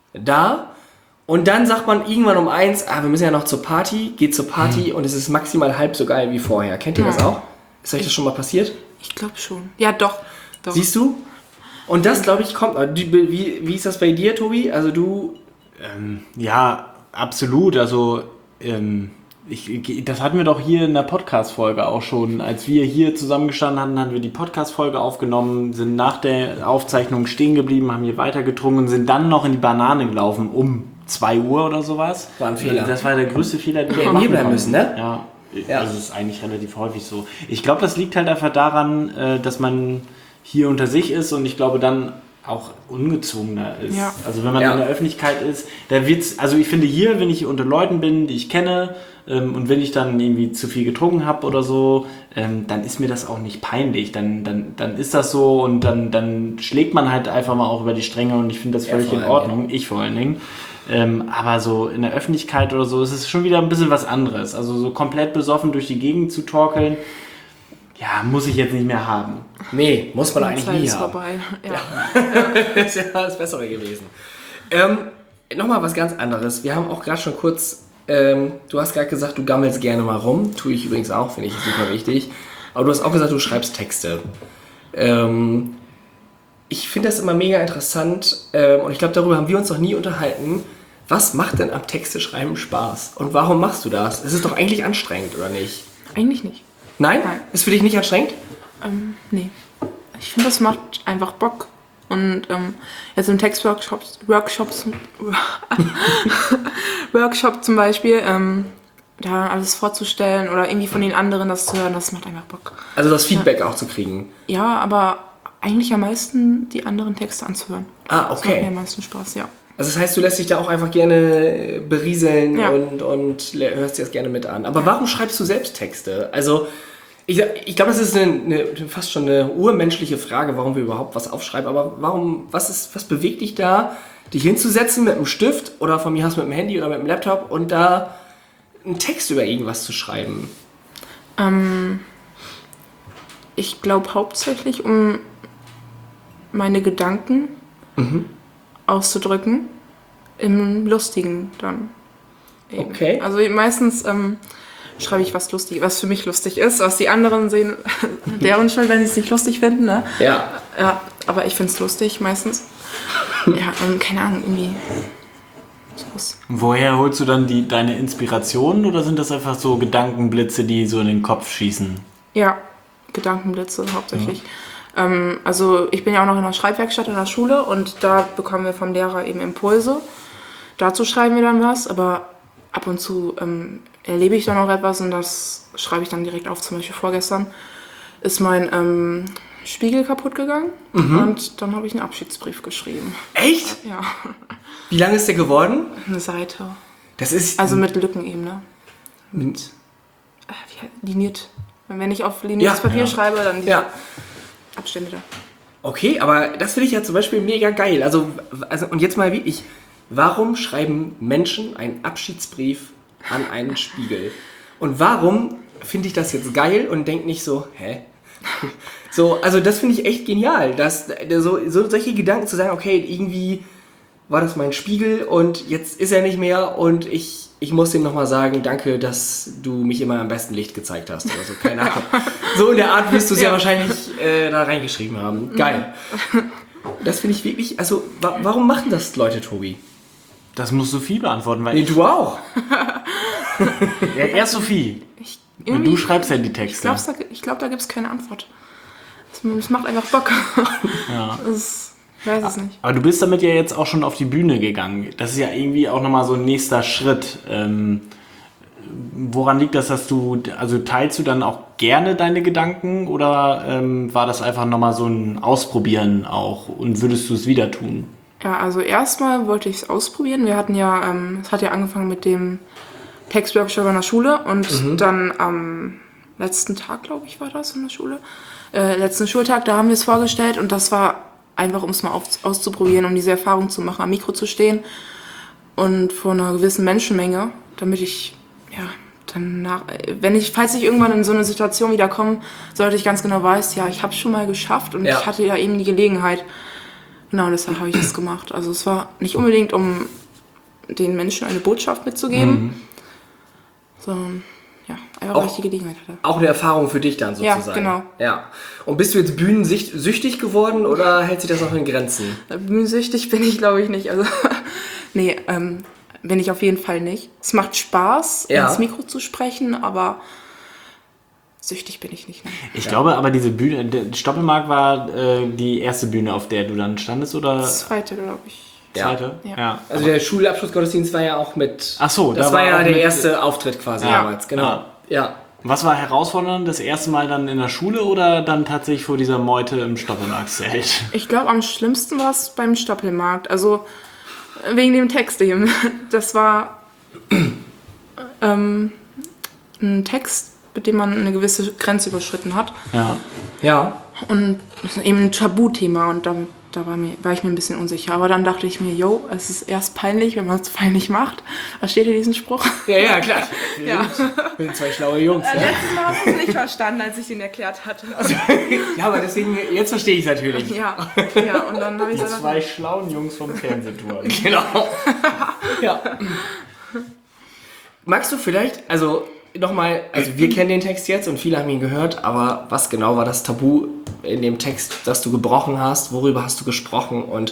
da und dann sagt man irgendwann um eins, ah, wir müssen ja noch zur Party, geht zur Party und es ist maximal halb so geil wie vorher. Kennt ihr das auch? Ist euch das schon mal passiert? Ich glaube schon. Ja, doch. doch. Siehst du? Und das, glaube ich, kommt. Wie, wie ist das bei dir, Tobi? Also du... Ähm, ja, absolut. Also, ähm, ich, das hatten wir doch hier in der Podcast-Folge auch schon. Als wir hier zusammengestanden hatten, haben wir die Podcast-Folge aufgenommen, sind nach der Aufzeichnung stehen geblieben, haben hier weitergetrunken und sind dann noch in die Banane gelaufen um zwei Uhr oder sowas. War ein Fehler. Das war der größte Fehler, den wir Ja, machen hier bleiben konnten. müssen, ne? Ja, Ja. also es ist eigentlich relativ häufig so. Ich glaube, das liegt halt einfach daran, äh, dass man hier unter sich ist und ich glaube dann auch ungezwungener ist. Ja. Also wenn man Ja. in der Öffentlichkeit ist, da wird's, also ich finde hier, wenn ich unter Leuten bin, die ich kenne, ähm, und wenn ich dann irgendwie zu viel getrunken habe oder so, ähm, dann ist mir das auch nicht peinlich. Dann, dann, dann ist das so und dann, dann schlägt man halt einfach mal auch über die Stränge und ich finde das Ja, völlig vor in allem, Ordnung. Ich vor allen Dingen. Ähm, aber so in der Öffentlichkeit oder so ist es schon wieder ein bisschen was anderes. Also so komplett besoffen durch die Gegend zu torkeln, ja, muss ich jetzt nicht mehr haben. Nee, muss man Die eigentlich Zeit nie ist haben. vorbei. Ja. Das ist ja das Bessere gewesen. Ähm, Nochmal was ganz anderes. Wir haben auch gerade schon kurz, ähm, du hast gerade gesagt, du gammelst gerne mal rum. Tue ich übrigens auch, finde ich super wichtig. Aber du hast auch gesagt, du schreibst Texte. Ähm, ich finde das immer mega interessant ähm, und ich glaube, darüber haben wir uns noch nie unterhalten. Was macht denn am Texteschreiben Spaß? Und warum machst du das? Es ist doch eigentlich anstrengend, oder nicht? Eigentlich nicht. Nein? Nein. Ist für dich nicht anstrengend? Ähm, nee. Ich finde, das macht einfach Bock. Und ähm, jetzt im Textworkshops, Workshops, Workshop zum Beispiel, ähm, da alles vorzustellen oder irgendwie von den anderen das zu hören, das macht einfach Bock. Also das Feedback auch zu kriegen. Ja, aber eigentlich am meisten die anderen Texte anzuhören. Ah, Das macht okay. mir am meisten Spaß, ja. Also das heißt, du lässt dich da auch einfach gerne berieseln Ja. und, und le- hörst dir das gerne mit an. Aber warum schreibst du selbst Texte? Also ich, ich glaube, das ist eine, eine, fast schon eine urmenschliche Frage, warum wir überhaupt was aufschreiben. Aber warum, was ist, was bewegt dich da, dich hinzusetzen mit einem Stift oder von mir aus mit dem Handy oder mit dem Laptop und da einen Text über irgendwas zu schreiben? Ähm, ich glaube hauptsächlich, um meine Gedanken auszudrücken, im Lustigen dann. Eben. Okay. Also meistens ähm, schreibe ich was lustig, was für mich lustig ist, was die anderen sehen, deren Schuld, wenn sie es nicht lustig finden, ne? Ja. Ja, aber ich finde es lustig meistens. Ja, und keine Ahnung, irgendwie. sowas. Woher holst du dann die, deine Inspirationen oder sind das einfach so Gedankenblitze, die so in den Kopf schießen? Ja, Gedankenblitze hauptsächlich. Ähm, also ich bin ja auch noch in der Schreibwerkstatt in der Schule und da bekommen wir vom Lehrer eben Impulse. Dazu schreiben wir dann was, aber ab und zu ähm, erlebe ich dann auch etwas und das schreibe ich dann direkt auf. Zum Beispiel vorgestern ist mein ähm, Spiegel kaputt gegangen und dann habe ich einen Abschiedsbrief geschrieben. Echt? Ja, Wie lang ist der geworden? eine Seite. Das ist... Also mit Lücken eben, ne? mit, Äh, wie heißt- liniert. Wenn ich auf liniertes Ja, Papier ja. schreibe, dann die ja. Abstände da. Okay, aber das finde ich ja zum Beispiel mega geil. Also, also, und jetzt mal wirklich, warum schreiben Menschen einen Abschiedsbrief an einen Spiegel? Und warum finde ich das jetzt geil und denke nicht so, hä? So, also das finde ich echt genial, dass so, so solche Gedanken zu sagen, okay, irgendwie war das mein Spiegel und jetzt ist er nicht mehr und ich, ich muss ihm nochmal sagen, danke, dass du mich immer am besten Licht gezeigt hast oder so, keine Ahnung. So in der Art wirst du es ja. ja wahrscheinlich äh, da reingeschrieben haben. Geil. Das finde ich wirklich, also wa warum machen das Leute, Tobi? Das muss Sophie beantworten, weil Nee, ich, du auch. ja, erst Sophie. Ich, Und irgendwie- du schreibst ja die Ich Texte. glaube, da, ich glaub, da gibt es keine Antwort. Es, es macht einfach Bock. Ja. Es, ich weiß es nicht. Aber du bist damit ja jetzt auch schon auf die Bühne gegangen. Das ist ja irgendwie auch nochmal so ein nächster Schritt. Ähm, woran liegt das, dass du, also teilst du dann auch gerne deine Gedanken oder ähm, war das einfach nochmal so ein Ausprobieren auch und würdest du es wieder tun? Ja, also erstmal wollte ich es ausprobieren. Wir hatten ja, ähm, es hat ja angefangen mit dem Textworkshop in der Schule und mhm. dann am letzten Tag, glaube ich, war das in der Schule, äh, letzten Schultag, da haben wir es vorgestellt und das war einfach, um es mal auf, auszuprobieren, um diese Erfahrung zu machen, am Mikro zu stehen und vor einer gewissen Menschenmenge, damit ich, ja, dann nach, wenn ich, falls ich irgendwann in so eine Situation wieder komme, sollte ich ganz genau weiß, ja, ich habe es schon mal geschafft und ja. ich hatte ja eben die Gelegenheit. Genau, deshalb habe ich das gemacht. Also es war nicht unbedingt, um den Menschen eine Botschaft mitzugeben, mhm. sondern ja, einfach auch, weil ich die Gelegenheit hatte. Auch eine Erfahrung für dich dann sozusagen. Ja, genau. Ja. Und bist du jetzt bühnensüchtig geworden oder hält sich das noch in Grenzen? Bühnensüchtig bin ich, glaube ich, nicht. Also nee, ähm, bin ich auf jeden Fall nicht. Es macht Spaß, ja. ins Mikro zu sprechen, aber süchtig bin ich nicht. Ne? Ich ja. glaube aber, diese Bühne, der Stoppelmarkt war äh, die erste Bühne, auf der du dann standest, oder? Zweite, glaube ich. Zweite? Ja. ja. Also der Schulabschlussgottesdienst war ja auch mit... Ach so. Das da war, war ja der mit, erste Auftritt quasi ja. damals, genau. Ja. ja. Was war herausfordernd? Das erste Mal dann in der Schule oder dann tatsächlich vor dieser Meute im Stoppelmarktzelt? Ich glaube, am schlimmsten war es beim Stoppelmarkt. Also wegen dem Text eben. Das war ähm, ein Text, mit dem man eine gewisse Grenze überschritten hat. Ja. Ja. Und das ist eben ein Tabuthema und da, da war, mir, war ich mir ein bisschen unsicher. Aber dann dachte ich mir, yo, es ist erst peinlich, wenn man es peinlich macht. Was steht hier diesen Spruch? Ja, ja, klar. Wir, ja. Sind, wir sind zwei schlaue Jungs. Äh, Ja. letztes Mal hast du es nicht verstanden, als ich ihn erklärt hatte. Also, ja, aber deswegen, jetzt verstehe ich es natürlich. Ja, ja, und dann habe ich Die gesagt, zwei schlauen Jungs vom Fernsehturm. Genau. Ja. Magst du vielleicht, also nochmal, also wir kennen den Text jetzt und viele haben ihn gehört, aber was genau war das Tabu in dem Text, das du gebrochen hast? Worüber hast du gesprochen und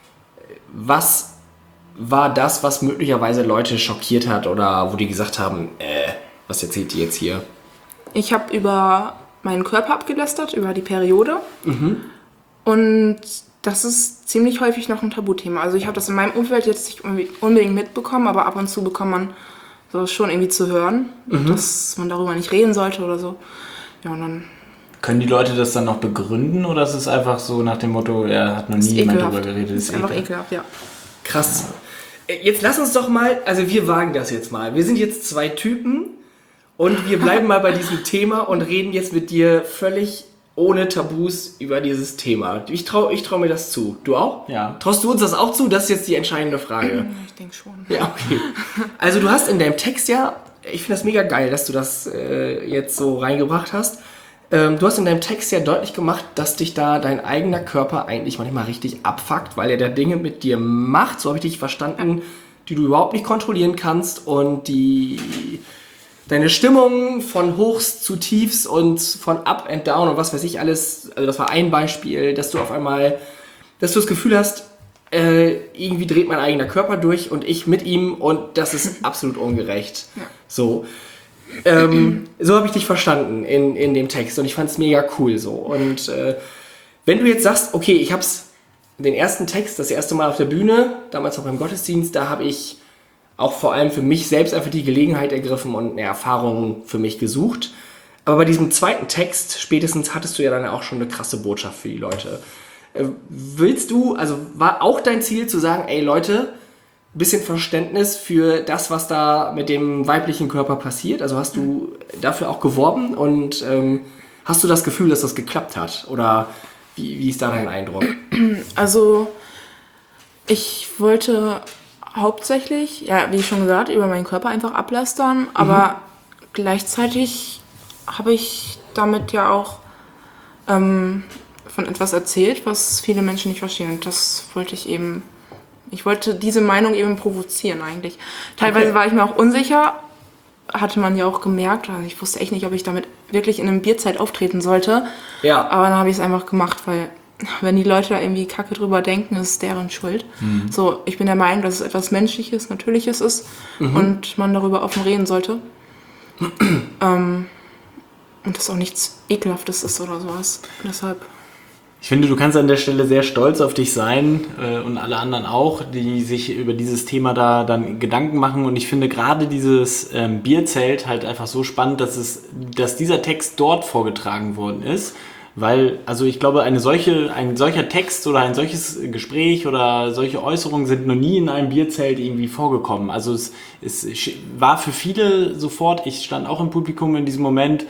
was war das, was möglicherweise Leute schockiert hat oder wo die gesagt haben, äh, was erzählt die jetzt hier? ich habe über meinen Körper abgelästert, über die Periode. Mhm. Und das ist ziemlich häufig noch ein Tabuthema. Also ich habe das in meinem Umfeld jetzt nicht unbedingt mitbekommen, aber ab und zu bekommt man so schon irgendwie zu hören, mhm. dass man darüber nicht reden sollte oder so. Ja, und dann... Können die Leute das dann noch begründen oder ist es einfach so nach dem Motto, er hat noch nie jemand drüber geredet? Das ist einfach ekelhaft, ja. Krass. Jetzt lass uns doch mal, also wir wagen das jetzt mal. Wir sind jetzt zwei Typen und wir bleiben mal bei diesem Thema und reden jetzt mit dir völlig ohne Tabus über dieses Thema. Ich traue ich trau mir das zu. Du auch? Ja. Traust du uns das auch zu? Das ist jetzt die entscheidende Frage. Ich denke schon. Ja, okay. Also du hast in deinem Text ja, ich finde das mega geil, dass du das äh, jetzt so reingebracht hast. Ähm, du hast in deinem Text ja deutlich gemacht, dass dich da dein eigener Körper eigentlich manchmal richtig abfuckt, weil er da Dinge mit dir macht, so habe ich dich verstanden, die du überhaupt nicht kontrollieren kannst und die deine Stimmung von Hochs zu Tiefs und von Up and Down und was weiß ich alles, also das war ein Beispiel, dass du auf einmal, dass du das Gefühl hast, äh, irgendwie dreht mein eigener Körper durch und ich mit ihm und das ist absolut ungerecht. Ja. So. Ähm, so habe ich dich verstanden in, in dem Text und ich fand es mega cool so. Und äh, wenn du jetzt sagst, okay, ich habe den ersten Text das erste Mal auf der Bühne, damals auch beim Gottesdienst, da habe ich auch vor allem für mich selbst einfach die Gelegenheit ergriffen und eine Erfahrung für mich gesucht. Aber bei diesem zweiten Text, spätestens hattest du ja dann auch schon eine krasse Botschaft für die Leute. Äh, willst du, also war auch dein Ziel zu sagen, ey Leute, bisschen Verständnis für das, was da mit dem weiblichen Körper passiert? Also hast du dafür auch geworben und ähm, hast du das Gefühl, dass das geklappt hat? Oder wie, wie ist da dein Eindruck? Also ich wollte hauptsächlich, ja, wie schon gesagt, über meinen Körper einfach ablästern, aber mhm. gleichzeitig habe ich damit ja auch ähm, von etwas erzählt, was viele Menschen nicht verstehen. Und das wollte ich eben, ich wollte diese Meinung eben provozieren eigentlich. Teilweise okay. war ich mir auch unsicher, hatte man ja auch gemerkt, also ich wusste echt nicht, ob ich damit wirklich in einem Bierzelt auftreten sollte. Ja. Aber dann habe ich es einfach gemacht, weil wenn die Leute da irgendwie Kacke drüber denken, ist es deren Schuld. Mhm. So, ich bin der Meinung, dass es etwas Menschliches, Natürliches ist mhm. und man darüber offen reden sollte. ähm, und das auch nichts Ekelhaftes ist oder sowas. Deshalb. Ich finde, du kannst an der Stelle sehr stolz auf dich sein äh, und alle anderen auch, die sich über dieses Thema da dann Gedanken machen. Und ich finde gerade dieses ähm, Bierzelt halt einfach so spannend, dass es, dass dieser Text dort vorgetragen worden ist. Weil, also ich glaube, eine solche, ein solcher Text oder ein solches Gespräch oder solche Äußerungen sind noch nie in einem Bierzelt irgendwie vorgekommen. Also es, es war für viele sofort, ich stand auch im Publikum in diesem Moment,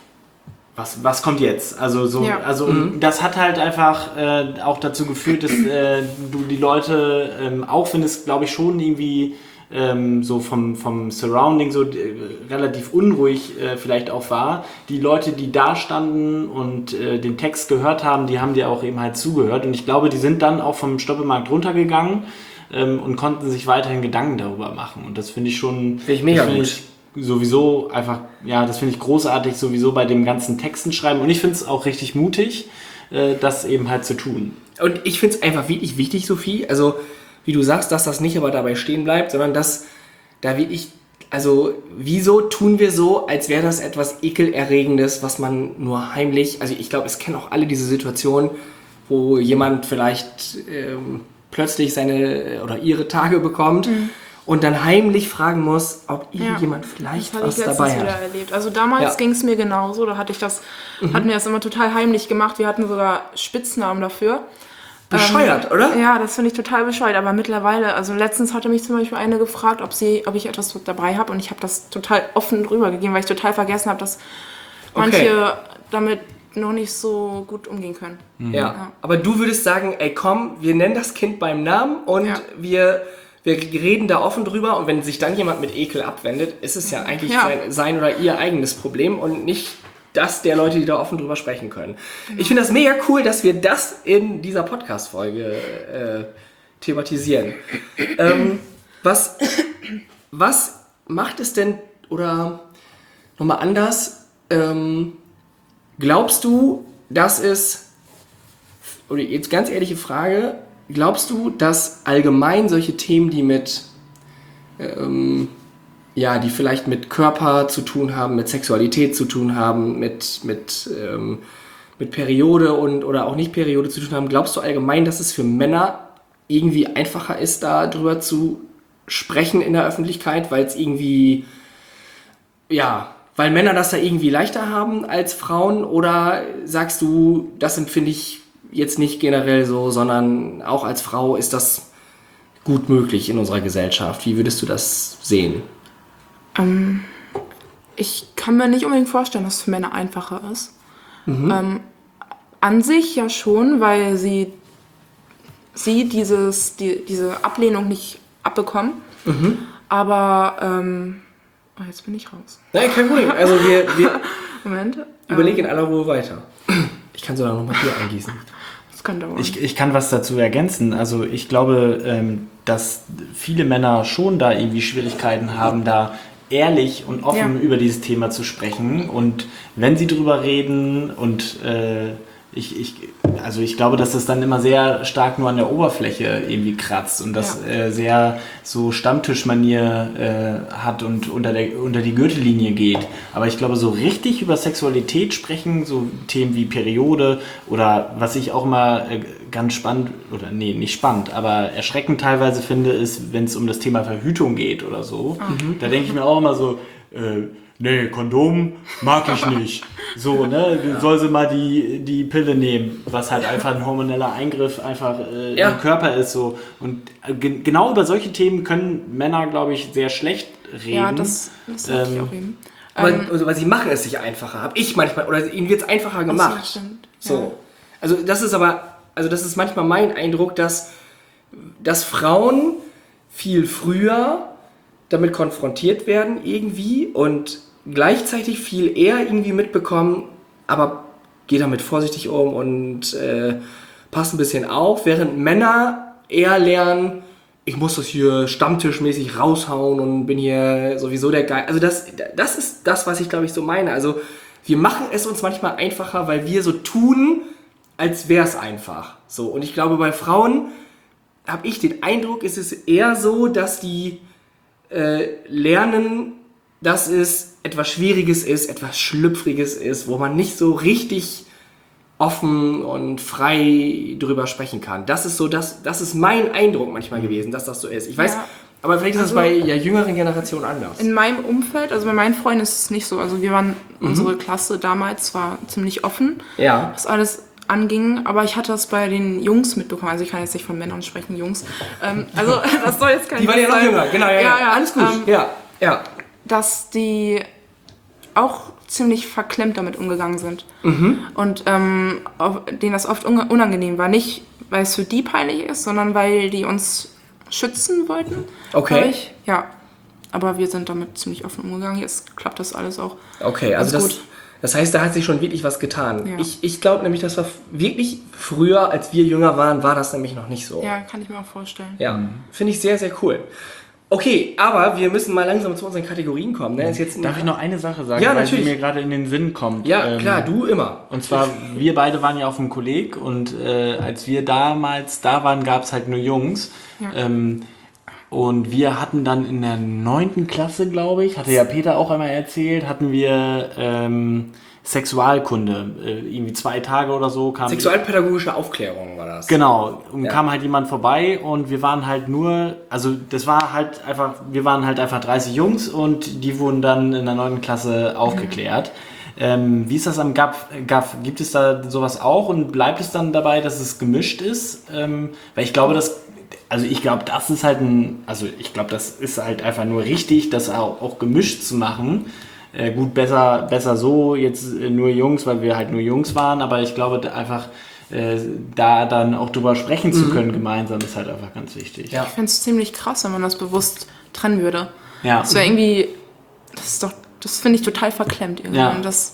was, was kommt jetzt? Also so, Ja. also und das hat halt einfach äh, auch dazu geführt, dass äh, du die Leute, ähm, auch wenn es, glaube ich, schon irgendwie ähm, so vom, vom Surrounding so äh, relativ unruhig äh, vielleicht auch war, die Leute, die da standen und äh, den Text gehört haben, die haben dir auch eben halt zugehört. Und ich glaube, die sind dann auch vom Stoppelmarkt runtergegangen ähm, und konnten sich weiterhin Gedanken darüber machen. Und das finde ich schon... Finde ich mega das find gut. ich sowieso einfach, ja, das finde ich großartig sowieso bei dem ganzen Texten schreiben. Und ich finde es auch richtig mutig, äh, das eben halt zu tun. Und ich finde es einfach wirklich wichtig, Sophie, also wie du sagst, dass das nicht aber dabei stehen bleibt, sondern dass da wirklich, also wieso tun wir so, als wäre das etwas Ekelerregendes, was man nur heimlich, also ich glaube, es kennen auch alle diese Situation, wo jemand vielleicht ähm, plötzlich seine oder ihre Tage bekommt und dann heimlich fragen muss, ob Ja. irgendjemand vielleicht Das habe was ich letztens dabei wieder hat. erlebt. Also damals Ja. ging es mir genauso. Da hatte ich das, hatten wir das immer total heimlich gemacht. Wir hatten sogar Spitznamen dafür. Bescheuert, Ähm, oder? Ja, das finde ich total bescheuert. Aber mittlerweile, also letztens hatte mich zum Beispiel eine gefragt, ob sie, ob ich etwas dabei habe, und ich habe das total offen drüber gegeben, weil ich total vergessen habe, dass manche damit noch nicht so gut umgehen können. Ja. Aber du würdest sagen, ey komm, wir nennen das Kind beim Namen und Ja. wir, wir reden da offen drüber, und wenn sich dann jemand mit Ekel abwendet, ist es ja eigentlich Ja. Sein, sein oder ihr eigenes Problem und nicht das der Leute, die da offen drüber sprechen können. Ich finde das mega cool, dass wir das in dieser Podcast-Folge äh, thematisieren. ähm, was, was macht es denn, oder nochmal anders, ähm, glaubst du, dass es, oder jetzt ganz ehrliche Frage, glaubst du, dass allgemein solche Themen, die mit, ähm, ja, die vielleicht mit Körper zu tun haben, mit Sexualität zu tun haben, mit, mit, ähm, mit Periode und oder auch nicht Periode zu tun haben, glaubst du allgemein, dass es für Männer irgendwie einfacher ist, darüber zu sprechen in der Öffentlichkeit, weil es irgendwie, ja, weil Männer das da irgendwie leichter haben als Frauen, oder sagst du, das empfinde ich jetzt nicht generell so, sondern auch als Frau ist das gut möglich in unserer Gesellschaft? Wie würdest du das sehen? Ähm, ich kann mir nicht unbedingt vorstellen, dass es für Männer einfacher ist. Ähm, an sich ja schon, weil sie, sie dieses, die, diese Ablehnung nicht abbekommen. Aber, ähm, oh, jetzt bin ich raus. Nein, kein Problem. Also wir, wir Moment. überlegen in aller Ruhe weiter. Ich kann sogar noch mal Bier eingießen. Das kann dauern. Ich, ich kann was dazu ergänzen. Also ich glaube, ähm, dass viele Männer schon da irgendwie Schwierigkeiten haben, da ehrlich und offen Ja. über dieses Thema zu sprechen. Und wenn sie drüber reden und äh, ich, ich, also ich glaube, dass das dann immer sehr stark nur an der Oberfläche irgendwie kratzt und das Ja. äh, sehr so Stammtischmanier äh, hat und unter, der, unter die Gürtellinie geht. Aber ich glaube, so richtig über Sexualität sprechen, so Themen wie Periode oder was ich auch mal äh, ganz spannend, oder nee, nicht spannend, aber erschreckend teilweise finde, ist, wenn es um das Thema Verhütung geht oder so. Da denke ich mir auch immer so, äh, nee, Kondom mag ich nicht. So, ne, du soll sie mal die, die Pille nehmen, was halt einfach ein hormoneller Eingriff einfach äh, Ja. im Körper ist. So. Und äh, ge- genau über solche Themen können Männer, glaube ich, sehr schlecht reden. ja, das, das sag ich Ähm, auch eben. Aber, Ähm, also, weil sie machen es sich einfacher, habe ich manchmal, oder ihnen wird es einfacher gemacht. stimmt, So. ja. Also das ist aber, also das ist manchmal mein Eindruck, dass, dass Frauen viel früher damit konfrontiert werden irgendwie und gleichzeitig viel eher irgendwie mitbekommen, aber geh damit vorsichtig um und äh, pass ein bisschen auf, während Männer eher lernen, ich muss das hier stammtischmäßig raushauen und bin hier sowieso der Geil. Also das, das ist das, was ich glaube ich so meine. Also wir machen es uns manchmal einfacher, weil wir so tun, als wäre es einfach. So, und ich glaube, bei Frauen habe ich den Eindruck, ist es eher so, dass die äh, lernen, dass es etwas Schwieriges ist, etwas Schlüpfriges ist, wo man nicht so richtig offen und frei drüber sprechen kann. Das ist so, das, das ist mein Eindruck manchmal gewesen, dass das so ist. Ich weiß, Ja. Aber vielleicht ist Also- das bei der jüngeren Generation anders. In meinem Umfeld, also bei meinen Freunden ist es nicht so. Also wir waren, unsere Klasse damals war ziemlich offen, Ja. was alles anging. Aber ich hatte das bei den Jungs mitbekommen. Also ich kann jetzt nicht von Männern sprechen, Jungs. Ähm, also das soll jetzt kein Die waren ja Diss noch sein. jünger, genau, ja, ja. Ja, ja, Alles gut. ähm, ja, ja. Dass die auch ziemlich verklemmt damit umgegangen sind. Mhm. Und ähm, auf- denen das oft unge- unangenehm war. Nicht, weil es für die peinlich ist, sondern weil die uns schützen wollten. Okay. glaub Ich. Ja. Aber wir sind damit ziemlich offen umgegangen. Jetzt klappt das alles auch. Okay, also Ganz das, gut. das heißt, da hat sich schon wirklich was getan. Ja. Ich, ich glaube nämlich, das war f- wirklich früher, als wir jünger waren, war das nämlich noch nicht so. Ja, kann ich mir auch vorstellen. Ja, finde ich sehr, sehr cool. Okay, aber wir müssen mal langsam zu unseren Kategorien kommen. Ne? Ist jetzt Darf ich noch eine Sache sagen, Ja, weil natürlich. sie mir gerade in den Sinn kommt? Ja, Ähm, klar, du immer. Und zwar, wir beide waren ja auf dem Kolleg und äh, als wir damals da waren, gab es halt nur Jungs. Ja. Ähm, und wir hatten dann in der neunten Klasse, glaube ich, hatte ja Peter auch einmal erzählt, hatten wir ähm, Sexualkunde. Äh, irgendwie zwei Tage oder so kam. Sexualpädagogische Aufklärung war das. Genau, und Ja. kam halt jemand vorbei und wir waren halt nur, also das war halt einfach, wir waren halt einfach dreißig Jungs und die wurden dann in der neunten Klasse aufgeklärt. Ähm, wie ist das am G A F? G A F? Gibt es da sowas auch und bleibt es dann dabei, dass es gemischt ist? Ähm, weil ich glaube, das, also ich glaube, das ist halt ein, also ich glaube, das ist halt einfach nur richtig, das auch, auch gemischt zu machen. Äh, gut, besser, besser so, jetzt äh, nur Jungs, weil wir halt nur Jungs waren, aber ich glaube da einfach, äh, da dann auch drüber sprechen zu können gemeinsam, ist halt einfach ganz wichtig. Ja. Ich finde es ziemlich krass, wenn man das bewusst trennen würde. Ja. Das wäre irgendwie, das ist doch, das finde ich total verklemmt irgendwie. Ja. Und das,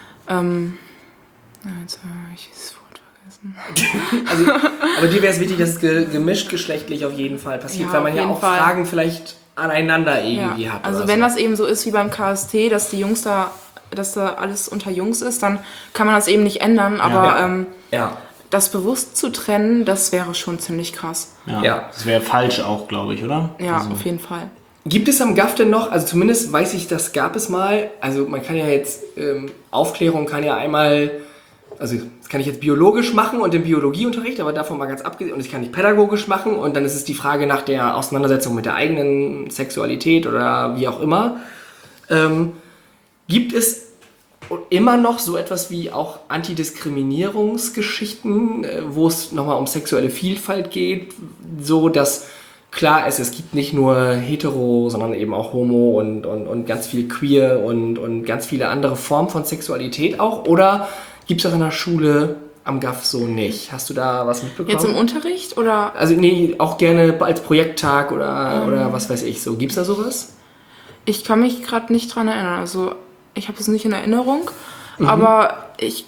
ähm, ja, jetzt habe ich das Wort vergessen. Also, aber dir wäre es wichtig, dass es ge gemischt geschlechtlich auf jeden Fall passiert, Ja, weil man auf ja jeden auch Fall. Fragen vielleicht aneinander irgendwie Ja. hat. Also oder wenn so. das eben so ist wie beim K S T, dass die Jungs da, dass da alles unter Jungs ist, dann kann man das eben nicht ändern. Aber Ja. ähm, Ja. das bewusst zu trennen, das wäre schon ziemlich krass. Ja. Ja. Das wäre falsch auch, glaube ich, oder? Ja, Also, auf jeden Fall. Gibt es am G A F denn noch, also zumindest weiß ich, das gab es mal, also man kann ja jetzt, ähm, Aufklärung kann ja einmal, also das kann ich jetzt biologisch machen und im Biologieunterricht, aber davon mal ganz abgesehen, und ich kann nicht pädagogisch machen und dann ist es die Frage nach der Auseinandersetzung mit der eigenen Sexualität oder wie auch immer. Ähm, gibt es immer noch so etwas wie auch Antidiskriminierungsgeschichten, äh, wo es nochmal um sexuelle Vielfalt geht, so dass klar ist, es gibt nicht nur hetero, sondern eben auch homo und, und, und ganz viel queer und, und ganz viele andere Formen von Sexualität auch? Oder gibt es das an der Schule am G A F so nicht? Hast du da was mitbekommen? Jetzt im Unterricht oder? Also nee, auch gerne als Projekttag oder, oder was weiß ich so. Gibt es da sowas? Ich kann mich gerade nicht dran erinnern. Also ich habe es nicht in Erinnerung, Mhm. aber ich.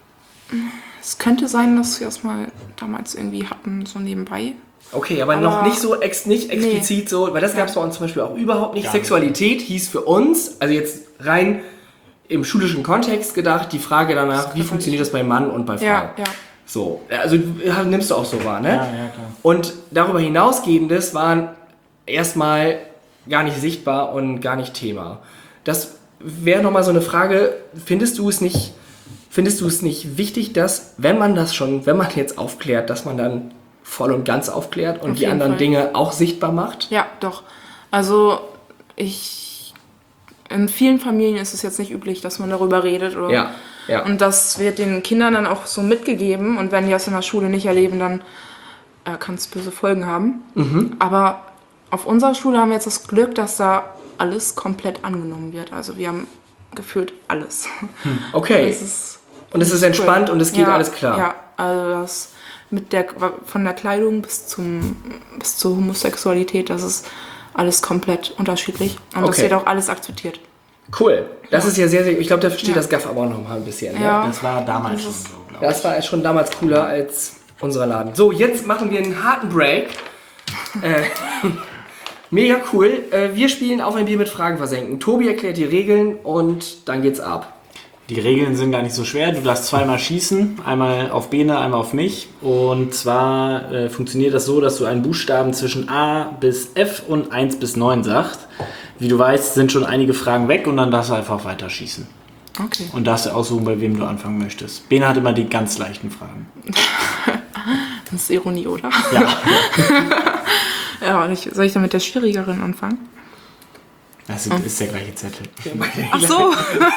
Es könnte sein, dass wir es mal damals irgendwie hatten, so nebenbei. Okay, aber, Aber- noch nicht so ex, nicht explizit so, weil das gab es bei uns zum Beispiel auch überhaupt nicht. Gar nicht. Sexualität hieß für uns, also jetzt rein im schulischen Kontext gedacht, die Frage danach, wie funktioniert das bei Mann und bei Frau? Ja, ja. So, also ja, nimmst du auch so wahr, ne? Ja, ja, klar. Und darüber hinausgehendes waren erstmal gar nicht sichtbar und gar nicht Thema. Das wäre nochmal so eine Frage, findest du es nicht, findest du es nicht wichtig, dass, wenn man das schon, wenn man jetzt aufklärt, dass man dann voll und ganz aufklärt und Auf die jeden anderen Fall. Dinge auch sichtbar macht? Ja, doch. Also ich. In vielen Familien ist es jetzt nicht üblich, dass man darüber redet. Oder Ja, ja. Und das wird den Kindern dann auch so mitgegeben. Und wenn die das in der Schule nicht erleben, dann äh, kann es böse Folgen haben. Mhm. Aber auf unserer Schule haben wir jetzt das Glück, dass da alles komplett angenommen wird. Also wir haben gefühlt alles. Okay. Das ist Und es ist entspannt und es geht ja, alles klar. Ja, also das mit der von der Kleidung bis zum bis zur Homosexualität, das ist alles komplett unterschiedlich und das Okay. wird auch alles akzeptiert. Cool. Das ist ja sehr, sehr, ich glaube, da versteht Ja. das G A F aber auch noch mal ein bisschen. Ne? Ja. Das war damals Das schon ist- so, glaube ich. Das war schon damals cooler als unser Laden. So, jetzt machen wir einen harten Break. äh, mega cool. Äh, wir spielen auf ein Bier mit Fragen versenken. Tobi erklärt die Regeln und dann geht's ab. Die Regeln sind gar nicht so schwer. Du darfst zweimal schießen, einmal auf Bene, einmal auf mich. Und zwar äh, funktioniert das so, dass du einen Buchstaben zwischen A bis F und eins bis neun sagst. Wie du weißt, sind schon einige Fragen weg und dann darfst du einfach weiter schießen. Okay. Und darfst du aussuchen, bei wem du anfangen möchtest. Bene hat immer die ganz leichten Fragen. Das ist Ironie, oder? Ja, Ja, und ich, soll ich dann mit der schwierigeren anfangen? Das ist der gleiche Zettel. Ach so.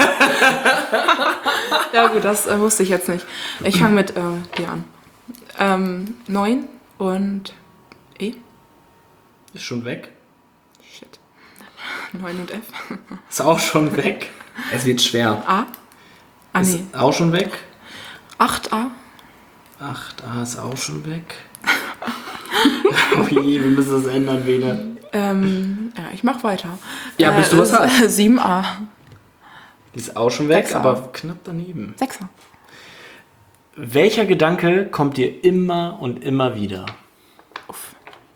Ja gut, das äh, wusste ich jetzt nicht. Ich fange mit äh, dir an. Ähm, neun und E. Ist schon weg. Shit. neun und F. Ist auch schon weg. Es wird schwer. A. Ah Ist nee. auch schon weg. acht A. acht A ist auch schon weg. Oh je, wir müssen das ändern, Bene. Ähm, ja, ich mach weiter. Ja, bis du was hast. sieben A. Die ist auch schon weg, Sechser. aber knapp daneben. sechs A. Welcher Gedanke kommt dir immer und immer wieder? Uff.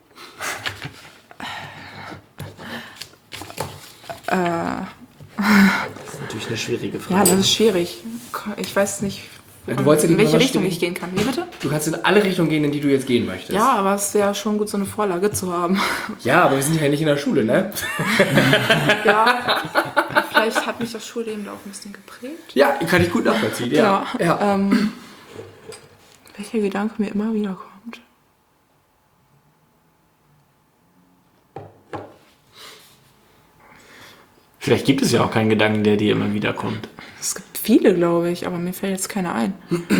Das ist natürlich eine schwierige Frage. Ja, das ist schwierig. Ich weiß nicht, Ja, du wolltest ja in die welche Nummer Richtung stimmen. ich gehen kann. Wie bitte? Du kannst in alle Richtungen gehen, in die du jetzt gehen möchtest. Ja, aber es ist ja schon gut, so eine Vorlage zu haben. Ja, aber wir sind ja nicht in der Schule, ne? Ja, vielleicht hat mich das Schulleben da auch ein bisschen geprägt. Ja, kann ich gut nachvollziehen, ja. Ja. ja. Ähm, welcher Gedanke mir immer wieder kommt. Vielleicht gibt es ja auch keinen Gedanken, der dir immer wieder kommt. Es gibt viele, glaube ich, aber mir fällt jetzt keiner ein.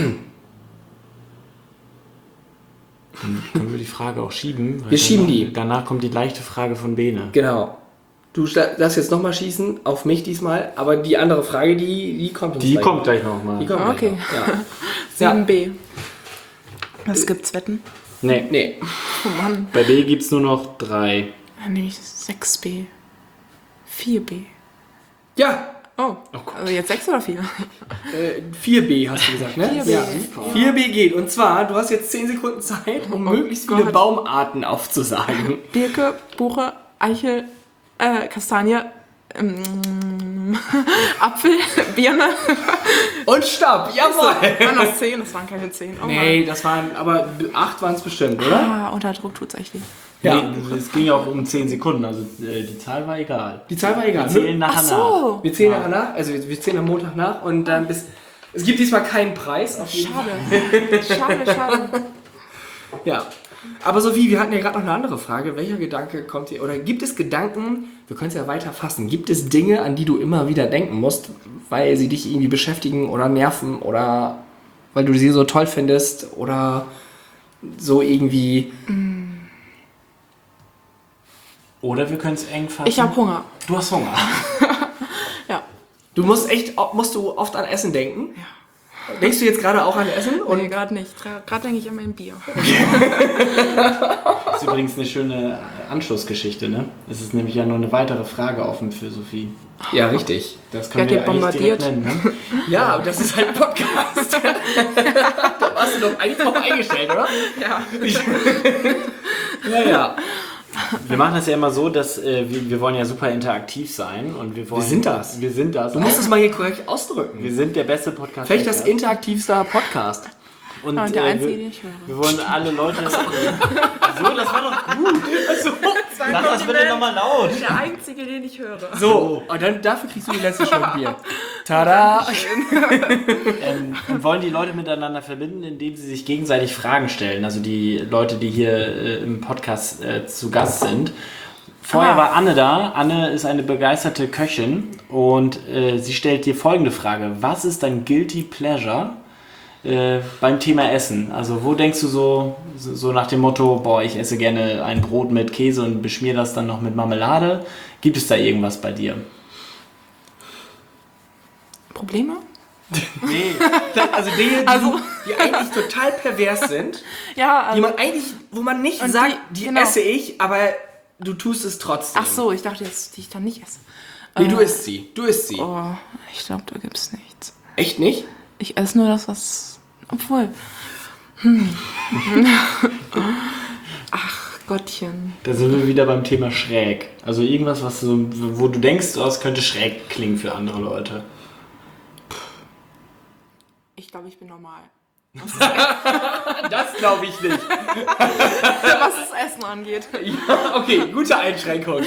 Dann können wir die Frage auch schieben. weil Wir schieben danach, die. Danach kommt die leichte Frage von Bene. Genau. Du darfst jetzt nochmal schießen, auf mich diesmal, aber die andere Frage, die, die kommt uns Die gleich kommt noch. gleich nochmal. Die kommt Ah, gleich okay. noch. Ja. sieben B. Was gibt's, Wetten? Nee, Nee. Oh Mann. bei B gibt es nur noch drei. Dann nehme ich sechs B. vier B. Ja, Oh, Oh Gott. also jetzt sechs oder vier? äh, vier B hast du gesagt, ne? vier B. Ja. vier B geht. Und zwar, du hast jetzt zehn Sekunden Zeit, um Oh möglichst viele Gott. Baumarten aufzusagen. Birke, Buche, Eichel, äh, Kastanie, ähm, Apfel, Birne. Und stopp, jawohl! Waren das zehn? Das waren keine zehn. Oh Nee, das waren, aber acht waren es bestimmt, oder? Mann. Ah, unter Druck tut's echt weh. Ja. Nee, es ging ja auch um zehn Sekunden, also äh, die Zahl war egal. Die Zahl war egal. Wir zählen nachher Ach so. Wir zählen nachher nach, also wir, wir zählen am Montag nach und dann bis. Es gibt diesmal keinen Preis. Auf jeden Schade. Schade, schade. Ja. Aber Sophie, wir hatten ja gerade noch eine andere Frage. Welcher Gedanke kommt dir? Oder gibt es Gedanken, wir können es ja weiter fassen, gibt es Dinge, an die du immer wieder denken musst, weil sie dich irgendwie beschäftigen oder nerven oder weil du sie so toll findest oder so irgendwie. Oder wir können es eng fassen. Ich habe Hunger. Du hast Hunger. Ja. Du musst echt, musst du oft an Essen denken? Ja. Denkst du jetzt gerade auch an Essen? Und Nee, gerade nicht. Gerade denke ich an mein Bier. Das ist übrigens eine schöne Anschlussgeschichte, ne? Es ist nämlich ja nur eine weitere Frage offen für Sophie. ja, richtig. Das können Wer wir hat die eigentlich direkt bombardiert? nennen, ne? Ja, aber das ist halt ein Podcast. Da warst du doch eigentlich drauf eingestellt, oder? Ja. Ja, ja. Wir machen das ja immer so, dass äh, wir, wir wollen ja super interaktiv sein und wir wollen. Wir sind das. Wir sind das. Du musst es mal hier korrekt ausdrücken. wir sind der beste Podcast. Vielleicht das der Welt. interaktivste Podcast. Und, Und der äh, Einzige, wir, den ich höre. wir wollen alle Leute. So, das war doch gut. Sag das bitte nochmal laut. Der Einzige, den ich höre. So, und dann dafür kriegst du die letzte Schluck Bier. Tada! Ähm, und wollen die Leute miteinander verbinden, indem sie sich gegenseitig Fragen stellen. Also die Leute, die hier äh, im Podcast äh, zu Gast sind. Vorher Ah. war Anne da. Anne ist eine begeisterte Köchin und äh, sie stellt dir folgende Frage. Was ist dein Guilty Pleasure äh, beim Thema Essen? Also wo denkst du so, so, so nach dem Motto, boah, ich esse gerne ein Brot mit Käse und beschmier das dann noch mit Marmelade? Gibt es da irgendwas bei dir? Probleme? Nee. Also Dinge, die, Also- die eigentlich total pervers sind, Ja, also, die man eigentlich, wo man nicht Und sagt, die- die, genau. esse ich, aber du tust es trotzdem. ach so, ich dachte jetzt, die ich dann nicht esse. Nee, du Äh, isst sie. Du isst sie. Oh, ich glaube, da gibt's nichts. Echt nicht? Ich esse nur das, was... Obwohl... Hm. Ach, Gottchen. Da sind wir wieder beim Thema schräg. Also irgendwas, was so, wo du denkst, oh, es könnte schräg klingen für andere Leute. Ich glaube, ich bin normal. Das glaube ich nicht. Was das Essen angeht. Ja, okay, gute Einschränkung.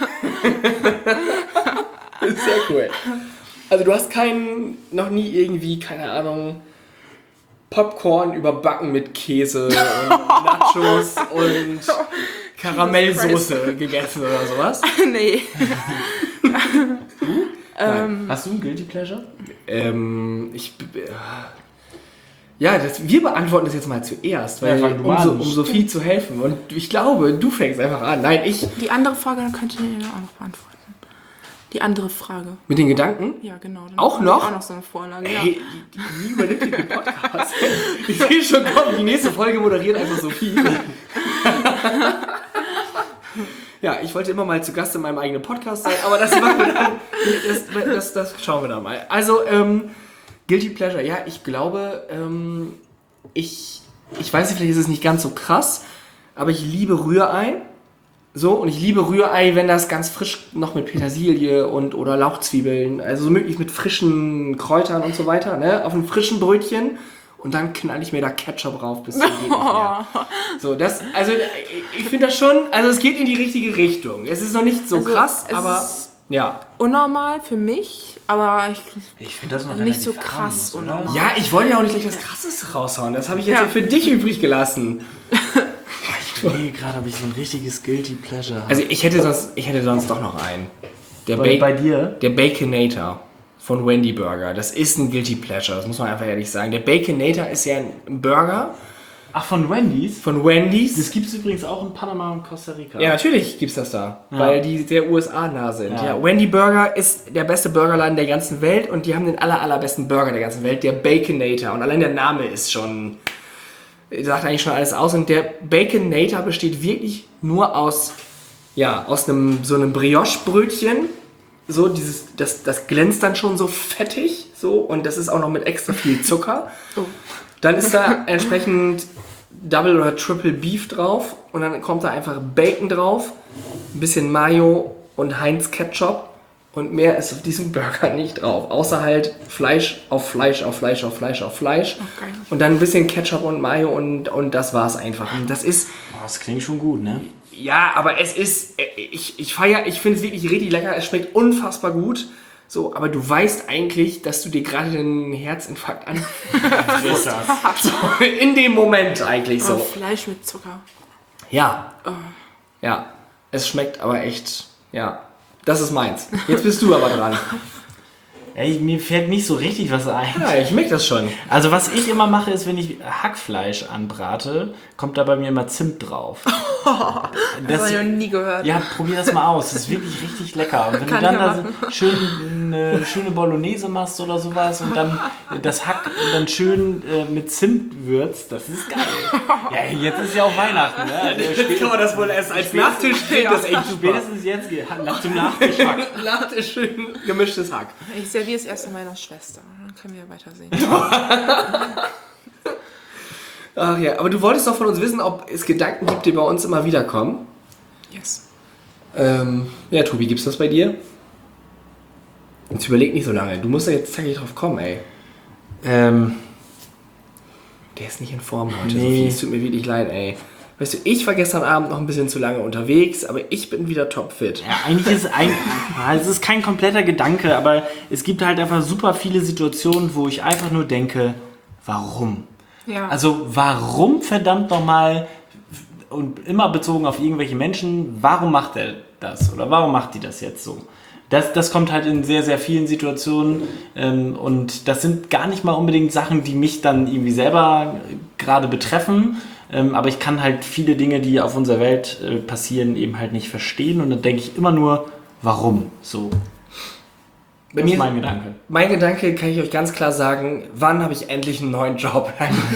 Sehr cool. Also du hast keinen, noch nie irgendwie, keine Ahnung, Popcorn überbacken mit Käse und Nachos und Karamellsoße gegessen oder sowas? Nee. Ähm, Hast du ein Guilty Pleasure? Ähm, ich... Äh, ja, das, wir beantworten das jetzt mal zuerst, weil Ja, fang du um, an. so, um Sophie zu helfen. Und ich glaube, du fängst einfach an. Nein, ich... Die andere Frage, dann könnt ihr die auch noch beantworten. Die andere Frage. Mit den Gedanken? Ja, genau. Dann Auch hab noch? ich Auch noch so eine Vorlage, ja. Hey, die, die übernimmt den Podcast. Ich sehe schon kommen, die nächste Folge moderiert einfach Sophie. Ja, ich wollte immer mal zu Gast in meinem eigenen Podcast sein, aber das machen wir dann. Das, das, das schauen wir dann mal. Also, ähm, Guilty Pleasure, ja, ich glaube, ähm, ich, ich weiß nicht, vielleicht ist es nicht ganz so krass, aber ich liebe Rührei. So, und ich liebe Rührei, wenn das ganz frisch noch mit Petersilie und oder Lauchzwiebeln, also so möglichst mit frischen Kräutern und so weiter, ne, auf einem frischen Brötchen. Und dann knall ich mir da Ketchup rauf bis zum geht nicht mehr. So, das, also ich finde das schon, also es geht in die richtige Richtung. Es ist noch nicht so Also, krass, es aber ist ja. unnormal für mich, aber ich, Ich finde das noch also nicht so relativ krass harmlos, unnormal. Ja, ich wollte ja auch nicht gleich was Krasses raushauen. Das habe ich jetzt Ja. ja für dich übrig gelassen. Nee, gerade habe ich so ein richtiges Guilty Pleasure. Also ich hätte sonst, ich hätte sonst doch noch einen. Der, bei, ba bei dir? der Baconator von Wendy Burger. Das ist ein Guilty Pleasure, das muss man einfach ehrlich sagen. Der Baconator ist ja ein Burger Ach, von Wendy's? von Wendy's. Das gibt es übrigens auch in Panama und Costa Rica. Ja, natürlich gibt's das da, Ja. weil die sehr U S A nah sind. Ja. Ja. Wendy Burger ist der beste Burgerladen der ganzen Welt und die haben den aller, allerbesten Burger der ganzen Welt, der Baconator. Und allein der Name ist schon, sagt eigentlich schon alles aus. Und der Baconator besteht wirklich nur aus, ja, aus einem, so einem Brioche-Brötchen. So, dieses, das, das glänzt dann schon so fettig, so, und das ist auch noch mit extra viel Zucker. Oh. Dann ist da entsprechend Double oder Triple Beef drauf und dann kommt da einfach Bacon drauf, ein bisschen Mayo und Heinz Ketchup und mehr ist auf diesem Burger nicht drauf, außer halt Fleisch auf Fleisch auf Fleisch auf Fleisch auf Fleisch Okay. und dann ein bisschen Ketchup und Mayo und, und das war's einfach. Und das ist, Oh, das klingt schon gut, ne? ja, aber es ist, ich, ich feiere, ich finde es wirklich richtig lecker, es schmeckt unfassbar gut. So, aber du weißt eigentlich, dass du dir gerade den Herzinfarkt an so, in dem Moment eigentlich Oh, so. Fleisch mit Zucker. Ja. Ja. Es schmeckt aber echt, ja. Das ist meins. Jetzt bist du aber dran. Ey, mir fällt nicht so richtig was ein. Ja, ich merke das schon. Also was ich immer mache, ist, wenn ich Hackfleisch anbrate, kommt da bei mir immer Zimt drauf. Das habe ich noch nie gehört. Ja, probier das mal aus. Das ist wirklich richtig lecker. Und wenn Kann du dann ich da machen. schön eine schöne Bolognese machst oder sowas und dann das Hack dann schön äh, mit Zimt würzt, das ist geil. Ja, jetzt ist ja auch Weihnachten. Ne? Jetzt kann man das wohl erst als Nachtisch kriegen, das ist echt super. Spätestens jetzt geht nach dem Nachtisch Hack. Nachtisch schön gemischtes Hack. Ich serviere es erst meiner Schwester. Dann können wir weitersehen. Ach ja, aber du wolltest doch von uns wissen, ob es Gedanken gibt, die bei uns immer wieder kommen. Yes. Ähm, ja, Tobi, gibt's das bei dir? Jetzt überleg nicht so lange. Du musst ja jetzt zackig drauf kommen, ey. Ähm, Der ist nicht in Form heute, Nee. Sophie. Es tut mir wirklich leid, ey. Weißt du, ich war gestern Abend noch ein bisschen zu lange unterwegs, aber ich bin wieder topfit. ja, eigentlich ist ein, es ist kein kompletter Gedanke, aber es gibt halt einfach super viele Situationen, wo ich einfach nur denke, warum? Ja. Also warum verdammt nochmal, und immer bezogen auf irgendwelche Menschen, warum macht er das oder warum macht die das jetzt so? Das, das kommt halt in sehr, sehr vielen Situationen ähm, und das sind gar nicht mal unbedingt Sachen, die mich dann irgendwie selber gerade betreffen, ähm, aber ich kann halt viele Dinge, die auf unserer Welt äh, passieren, eben halt nicht verstehen und dann denke ich immer nur, warum so? Bei Das mir ist mein Gedanke. Mein Gedanke kann ich euch ganz klar sagen, wann habe ich endlich einen neuen Job?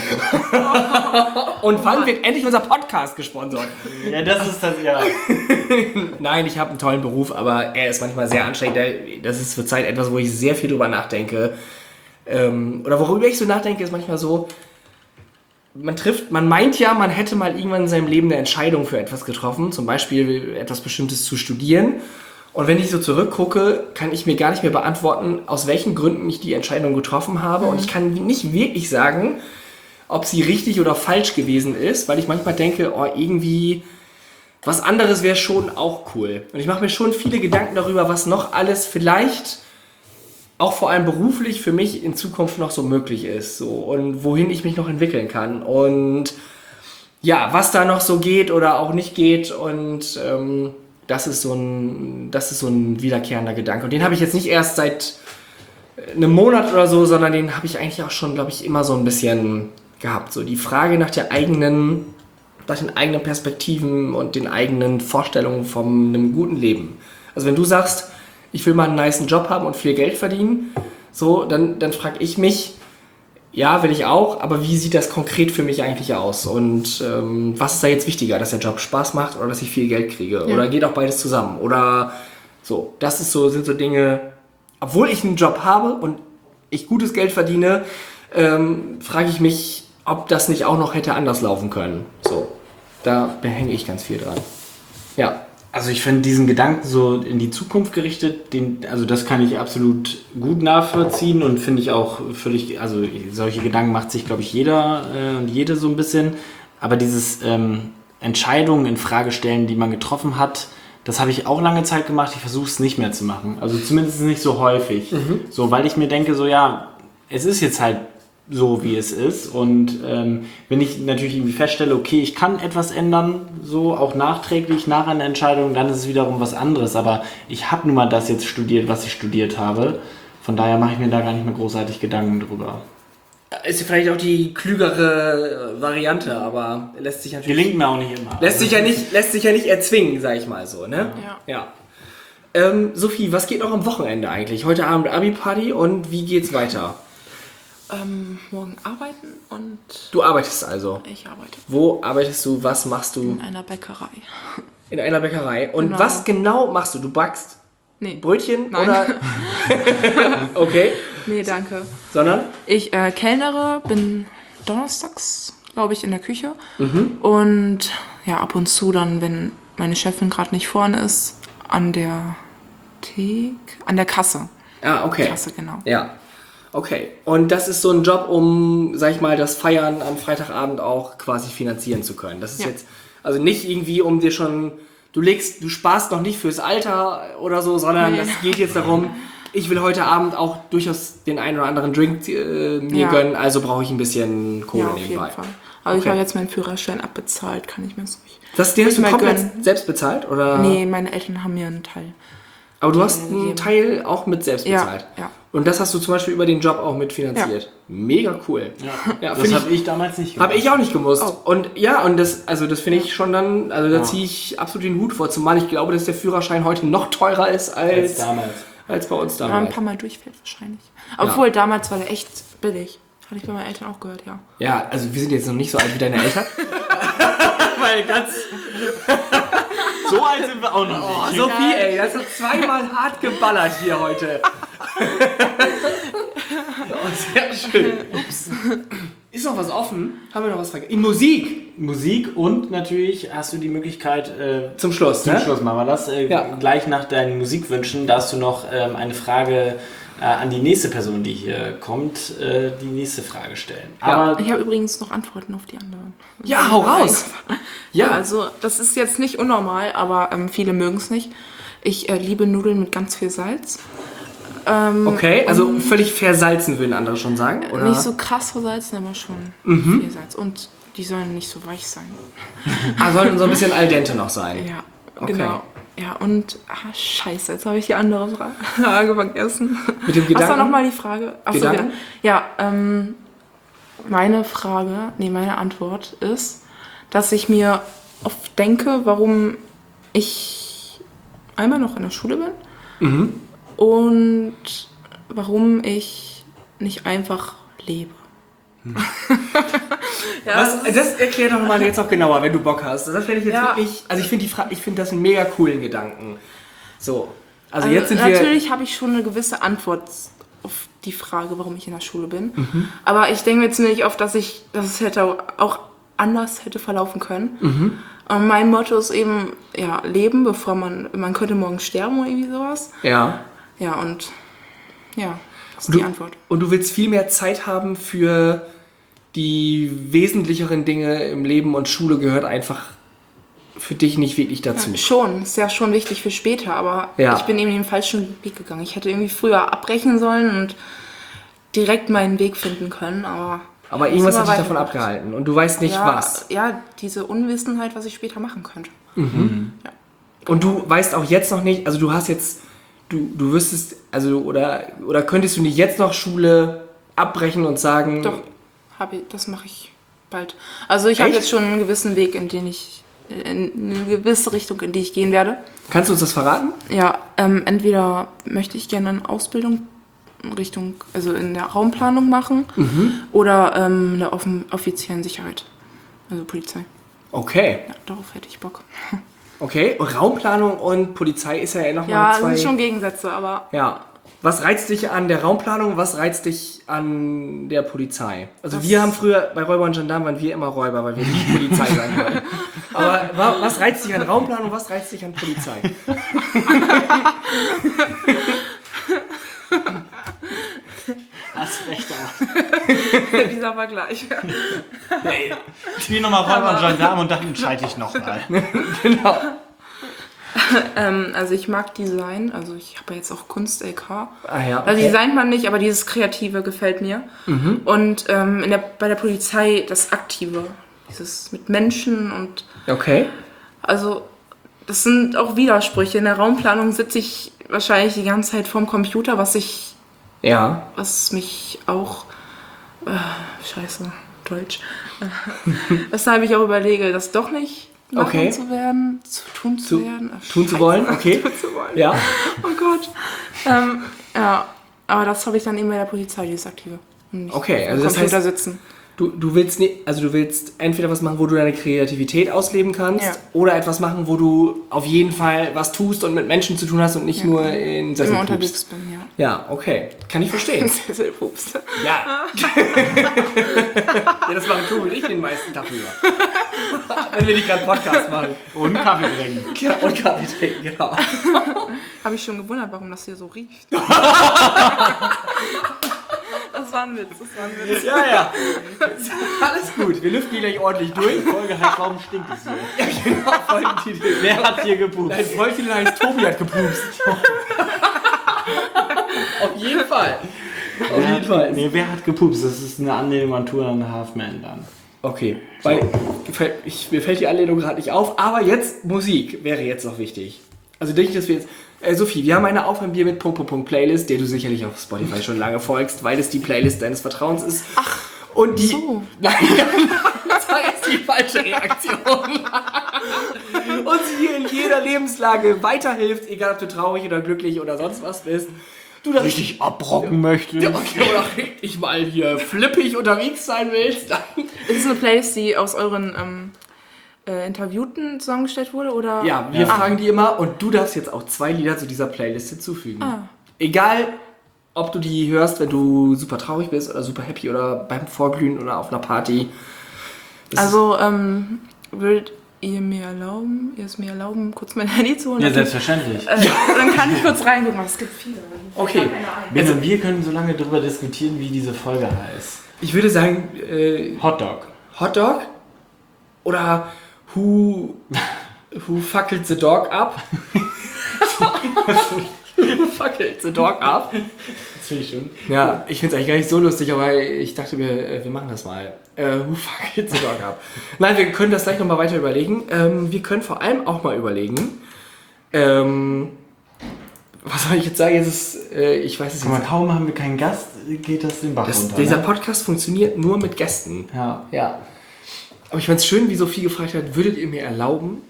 Und wann wird endlich unser Podcast gesponsert? Ja, das ist das, ja. Nein, ich habe einen tollen Beruf, aber er ist manchmal sehr anstrengend. Das ist zurzeit etwas, wo ich sehr viel drüber nachdenke. Ähm, oder worüber ich so nachdenke, ist manchmal so, man trifft, man meint ja, man hätte mal irgendwann in seinem Leben eine Entscheidung für etwas getroffen, zum Beispiel etwas Bestimmtes zu studieren. Und wenn ich so zurückgucke, kann ich mir gar nicht mehr beantworten, aus welchen Gründen ich die Entscheidung getroffen habe. Und ich kann nicht wirklich sagen, ob sie richtig oder falsch gewesen ist, weil ich manchmal denke, oh, irgendwie was anderes wäre schon auch cool. Und ich mache mir schon viele Gedanken darüber, was noch alles vielleicht auch vor allem beruflich für mich in Zukunft noch so möglich ist. So, und wohin ich mich noch entwickeln kann. Und ja, was da noch so geht oder auch nicht geht und ähm, das ist so ein, das ist so ein wiederkehrender Gedanke. Und den habe ich jetzt nicht erst seit einem Monat oder so, sondern den habe ich eigentlich auch schon, glaube ich, immer so ein bisschen gehabt. So die Frage nach der eigenen, nach den eigenen Perspektiven und den eigenen Vorstellungen von einem guten Leben. Also wenn du sagst, ich will mal einen nicen Job haben und viel Geld verdienen, so, dann, dann frage ich mich, ja, will ich auch, aber wie sieht das konkret für mich eigentlich aus? Und ähm, was ist da jetzt wichtiger, dass der Job Spaß macht oder dass ich viel Geld kriege? Ja. Oder geht auch beides zusammen? Oder so, das ist so, sind so Dinge, obwohl ich einen Job habe und ich gutes Geld verdiene, ähm, frage ich mich, ob das nicht auch noch hätte anders laufen können. So, da hänge ich ganz viel dran. Ja. Also ich finde diesen Gedanken so in die Zukunft gerichtet, den, also das kann ich absolut gut nachvollziehen und finde ich auch völlig, also solche Gedanken macht sich, glaube ich, jeder äh, und jede so ein bisschen. Aber dieses ähm, Entscheidungen in Frage stellen, die man getroffen hat, das habe ich auch lange Zeit gemacht. Ich versuche es nicht mehr zu machen. Also zumindest nicht so häufig. Mhm. So, weil ich mir denke, so ja, es ist jetzt halt so, wie es ist. Und ähm, wenn ich natürlich irgendwie feststelle, okay, ich kann etwas ändern, so auch nachträglich nach einer Entscheidung, dann ist es wiederum was anderes. Aber ich habe nun mal das jetzt studiert, was ich studiert habe. Von daher mache ich mir da gar nicht mehr großartig Gedanken drüber. Ist vielleicht auch die klügere Variante, aber lässt sich natürlich... Gelingt mir auch nicht immer. Lässt sich ja nicht, lässt sich ja nicht erzwingen, sag ich mal so, ne? Ja. Ja. Ähm, Sophie, was geht noch am Wochenende eigentlich? Heute Abend Abi-Party und wie geht's weiter? Ähm, morgen arbeiten und Du arbeitest also. ich arbeite Wo arbeitest du? Was machst du? in einer Bäckerei. In einer Bäckerei. Und Genau. was genau machst du? Du backst Nee. Brötchen Nein. oder? Okay. Nee, danke. Sondern? Ich äh, kellnere, bin donnerstags, glaube ich, in der Küche. Und ja, ab und zu dann, wenn meine Chefin gerade nicht vorne ist, an der Theke, an der Kasse. Ah, okay. Kasse, genau. Ja. Okay. Und das ist so ein Job, um, sag ich mal, das Feiern am Freitagabend auch quasi finanzieren zu können. Das ist Ja. jetzt, also nicht irgendwie, um dir schon, du legst, du sparst noch nicht fürs Alter oder so, sondern Nee. das geht jetzt darum, ich will heute Abend auch durchaus den einen oder anderen Drink äh, mir Ja. gönnen, also brauche ich ein bisschen Kohle Ja, auf jeden nebenbei. Fall. Aber ich Okay. habe jetzt meinen Führerschein abbezahlt, kann ich mir das nicht. Das, den hast du mal komplett gönnen. selbst bezahlt? Oder? Nee, meine Eltern haben mir einen Teil. Aber du hast gegeben. einen Teil auch mit selbst Ja, bezahlt. ja. Und das hast du zum Beispiel über den Job auch mitfinanziert. Mega cool. Ja, Das finde habe ich damals nicht gemacht. Habe ich auch nicht gewusst. Oh. Und ja, und das, also das finde ich schon dann, also da Ja. ziehe ich absolut den Hut vor, zumal ich glaube, dass der Führerschein heute noch teurer ist als, als damals. als bei uns Wenn man ein damals. paar Mal durchfällt wahrscheinlich. Obwohl, damals war der echt billig. Hatte ich bei meinen Eltern auch gehört, ja. Ja, also wir sind jetzt noch nicht so alt wie deine Eltern. Weil ganz so alt sind wir auch noch Oh, nicht. Sophie, ey, das hat zweimal hart geballert hier heute. Oh, sehr schön. Ups. Ist noch was offen? Haben wir noch was vergessen? In Musik! Musik und natürlich hast du die Möglichkeit, äh, Zum Schluss, zum ne? Schluss machen wir das, äh, Ja. gleich nach deinen Musikwünschen darfst du noch ähm, eine Frage äh, an die nächste Person, die hier kommt, äh, die nächste Frage stellen. Aber Ich habe übrigens noch Antworten auf die anderen. Ja, hau raus! Ja, also das ist jetzt nicht unnormal, aber ähm, viele mögen es nicht. Ich äh, liebe Nudeln mit ganz viel Salz. Ähm, Okay, also völlig versalzen würden andere schon sagen, oder? Nicht so krass versalzen, aber schon viel Salz. Und die sollen nicht so weich sein. Ah, sollten so ein bisschen al dente noch sein. Ja, Okay. genau. Ja, und, ah, scheiße, jetzt habe ich die andere Frage vergessen. Mit dem Was war Gedanken? nochmal die Frage? Ach so, Gedanken? ja, ja ähm, meine Frage, nee, meine Antwort ist, dass ich mir oft denke, warum ich einmal noch in der Schule bin Mhm. und warum ich nicht einfach lebe. ja, Was, das erklär doch mal jetzt auch genauer, wenn du Bock hast. Das finde ich jetzt Ja. wirklich, also ich finde die Fra- ich finde das einen mega coolen Gedanken. So, also, Also jetzt sind wir... natürlich habe ich schon eine gewisse Antwort auf die Frage, warum ich in der Schule bin. Mhm. Aber ich denke mir ziemlich oft, dass ich, dass es hätte auch anders hätte verlaufen können. Mhm. Und mein Motto ist eben, ja, leben, bevor man, man könnte morgen sterben oder irgendwie sowas. Ja. Ja, und ja, das ist Und du, die Antwort. und du willst viel mehr Zeit haben für die wesentlicheren Dinge im Leben und Schule gehört einfach für dich nicht wirklich dazu. Schon, ist ja schon wichtig für später, aber Ja. ich bin eben den falschen Weg gegangen. Ich hätte irgendwie früher abbrechen sollen und direkt meinen Weg finden können, aber Aber irgendwas immer hat dich weiter davon gemacht. abgehalten und du weißt nicht ja, was. Ja, diese Unwissenheit, was ich später machen könnte. Und du weißt auch jetzt noch nicht, also du hast jetzt, du, du wüsstest, also oder, oder könntest du nicht jetzt noch Schule abbrechen und sagen... Doch, hab ich, das mache ich bald. Also ich habe Echt? jetzt schon einen gewissen Weg, in den ich, in eine gewisse Richtung, in die ich gehen werde. Kannst du uns das verraten? Ja, ähm, entweder möchte ich gerne eine Ausbildung in Richtung, also in der Raumplanung machen oder ähm, in der offen, offiziellen Sicherheit, also Polizei. Okay, Ja, darauf hätte ich Bock. okay. Und Raumplanung und Polizei ist ja nochmal Ja, zwei... das sind schon Gegensätze, aber Ja. Was reizt dich an der Raumplanung, was reizt dich an der Polizei? Also Das- wir haben früher, bei Räuber und Gendarmen waren wir immer Räuber, weil wir nicht Polizei sein wollen. Aber wa- was reizt dich an Raumplanung, was reizt dich an Polizei? Hast recht auch. dieser Vergleich. Hey, spiel nochmal Räuber und Gendarm und dann entscheide ich nochmal. Genau. ähm, also ich mag Design, also ich habe ja jetzt auch Kunst-L K. Ah ja, Also okay. designt man nicht, aber dieses Kreative gefällt mir. Und ähm, in der, bei der Polizei das Aktive, dieses mit Menschen und Okay. also das sind auch Widersprüche. In der Raumplanung sitze ich wahrscheinlich die ganze Zeit vorm Computer, was ich, Ja. was mich auch, äh, scheiße, Deutsch, äh, weshalb ich auch überlege, das doch nicht machen Okay. zu werden, zu tun zu, Zu- werden. Ach, tun zu scheiße, wollen, okay. tun zu wollen. Ja. Oh Gott. ähm, ja, aber das habe ich dann eben bei der Polizei, dieses Aktive. Und nicht Okay, am also das Computer heißt- sitzen. Du, du willst nicht, also du willst entweder was machen, wo du deine Kreativität ausleben kannst, Ja. oder etwas machen, wo du auf jeden Fall was tust und mit Menschen zu tun hast und nicht nur in Sessel Immer pupst. unterwegs bin, ja. Ja, okay. Kann ich verstehen. Sesselpups. Ja. Ja, das machen Tobi und ich den meisten Tag über. Wenn wir nicht gerade Podcast machen. Und Kaffee bringen. Ja, und Kaffee trinken, genau. Habe ich schon gewundert, warum das hier so riecht. Das war ein Witz, das war ein Witz. Ja, ja. Alles gut. Wir lüften die gleich ordentlich durch. Die Folge heißt, warum stinkt es hier? Ja, genau. Folgentitel. Wer hat hier gepupst? Dein Folgentitel heißt Tobi hat gepupst. Auf jeden Fall. Auf Wer jeden hat- Fall. Nee, wer hat gepupst? Das ist eine Anlehnung an Two and a Half Men dann. Okay, weil gefällt- ich, mir fällt die Anlehnung gerade nicht auf, aber jetzt Musik wäre jetzt noch wichtig. Also denke ich, dass wir jetzt... Äh, Sophie, wir haben eine Auf ein Bier mit Punkt, Punkt, Punkt Playlist, der du sicherlich auf Spotify schon lange folgst, weil es die Playlist deines Vertrauens ist. Ach, und die... so. Nein, das war jetzt die falsche Reaktion. Und sie dir in jeder Lebenslage weiterhilft, egal ob du traurig oder glücklich oder sonst was bist. Du da richtig Richtig abbrocken möchte. ja, okay, oder richtig mal hier flippig unterwegs sein willst. Dann Ist es eine Playlist, die aus euren ähm, äh, Interviewten zusammengestellt wurde? Oder? Ja, wir fragen die immer und du darfst jetzt auch zwei Lieder zu dieser Playlist hinzufügen. Egal, ob du die hörst, wenn du super traurig bist oder super happy oder beim Vorglühen oder auf einer Party. Das Also, ähm, würdet ihr mir erlauben, ihr es mir erlauben, kurz mein Handy zu holen? Ja, selbstverständlich. Äh, dann kann ich kurz reingucken, es gibt viele. Okay. Ben und wir können so lange darüber diskutieren, wie diese Folge heißt. Ich würde sagen, äh, Hotdog. Hotdog oder Who, who fackelt the dog up? Who fackelt the dog up? Das finde ich schon. Ja, ich finde es eigentlich gar nicht so lustig, aber ich dachte mir, äh, wir machen das mal. Äh, who fackelt the dog up? Nein, wir können das gleich nochmal weiter überlegen. Ähm, wir können vor allem auch mal überlegen, ähm, was soll ich jetzt sagen? Jetzt ist, äh, ich weiß es Guck mal, nicht. kaum haben wir keinen Gast, geht das den Bach Das, runter. dieser ne? Podcast funktioniert nur mit Gästen. Ja. Ja. Aber ich fand es schön, wie Sophie gefragt hat, würdet ihr mir erlauben?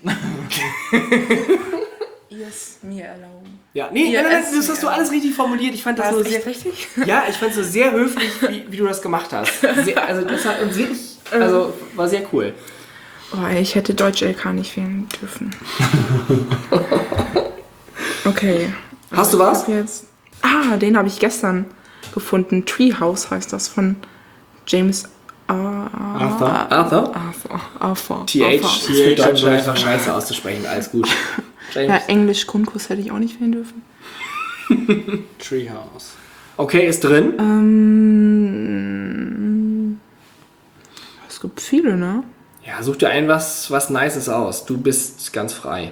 Ihr es mir erlauben. Ja, nee, Ihr nein, nein, es das hast du mir alles richtig formuliert. Ich fand das War nur das sehr, echt richtig? ja, ich fand es so sehr höflich, wie, wie du das gemacht hast. Sehr, also das hat uns wirklich, also war sehr cool. Oh, ey, ich hätte Deutsch-L K nicht wählen dürfen. Okay. Hast du was? Ich hab Jetzt, ah, den habe ich gestern gefunden. Treehouse heißt das von James Arthur. Arthur? Arthur. Arthur. T H Arthur. ist für Deutsche einfach scheiße auszusprechen, alles gut. Ja, James. Englisch Grundkurs hätte ich auch nicht wählen dürfen. Treehouse. Okay, ist drin. Ähm, es gibt viele, ne? Ja, such dir ein was, was Nices aus. Du bist ganz frei.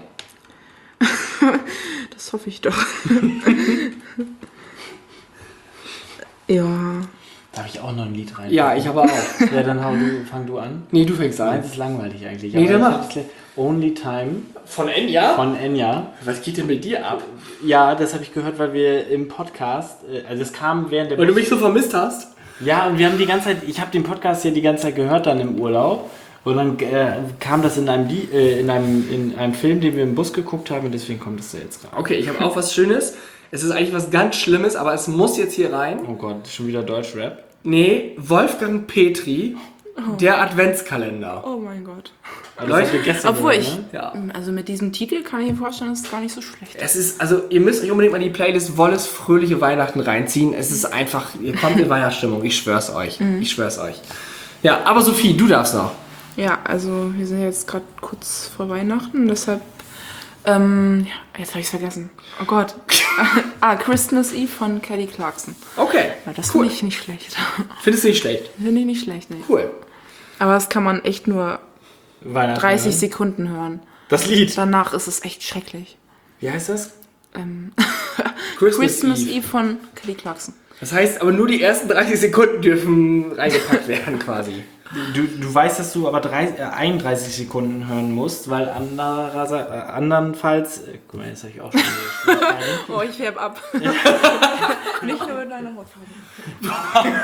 Das hoffe ich doch. Ja. Darf ich auch noch ein Lied rein? Ja, ich aber auch. Ja, dann hau du, fang du an. Nee, du fängst an. Meins ist langweilig eigentlich. Nee, aber dann ich mach. hab's- Only Time Von Enya? von Enya. Was geht denn mit dir ab? Ja, das habe ich gehört, weil wir im Podcast, äh, also es kam während der... Weil du mich so vermisst hast? Ja, und wir haben die ganze Zeit, ich habe den Podcast ja die ganze Zeit gehört dann im Urlaub. Und dann äh, kam das in einem, Lie- äh, in, einem, in einem Film, den wir im Bus geguckt haben und deswegen kommt es da jetzt rein. Okay, ich habe auch was Schönes. Es ist eigentlich was ganz Schlimmes, aber es muss jetzt hier rein. Oh Gott, schon wieder Deutschrap. Nee, Wolfgang Petri, der Adventskalender. Oh mein Gott. Aber Leute, das habt ihr gestern Obwohl gehört, ich, ne? Ja. also mit diesem Titel kann ich mir vorstellen, dass es gar nicht so schlecht ist. Es ist, also ihr müsst euch unbedingt mal die Playlist Wolles Fröhliche Weihnachten reinziehen. Es ist einfach, ihr kommt in Weihnachtsstimmung, ich schwör's euch. Ich schwör's euch. Ja, aber Sophie, du darfst noch. Ja, also wir sind jetzt gerade kurz vor Weihnachten, deshalb, ähm, ja, jetzt habe ich es vergessen. Oh Gott. ah, Christmas Eve von Kelly Clarkson. Okay, Ja, das cool. finde ich nicht schlecht. Findest du nicht schlecht? Finde ich nicht schlecht, nee. Cool. Aber das kann man echt nur Weihnachten, dreißig ne? Sekunden hören. Das Lied. Danach ist es echt schrecklich. Wie heißt das? Ähm, Christmas, Christmas Eve. Eve von Kelly Clarkson. Das heißt, aber nur die ersten dreißig Sekunden dürfen reingepackt werden quasi. Du, du weißt, dass du aber drei, äh, einunddreißig Sekunden hören musst, weil andererseits, äh, andernfalls... Äh, guck mal, jetzt habe ich auch schon wieder Schwierigkeiten. Oh, ich färb ab. Nicht nur in deiner Hautfarbe.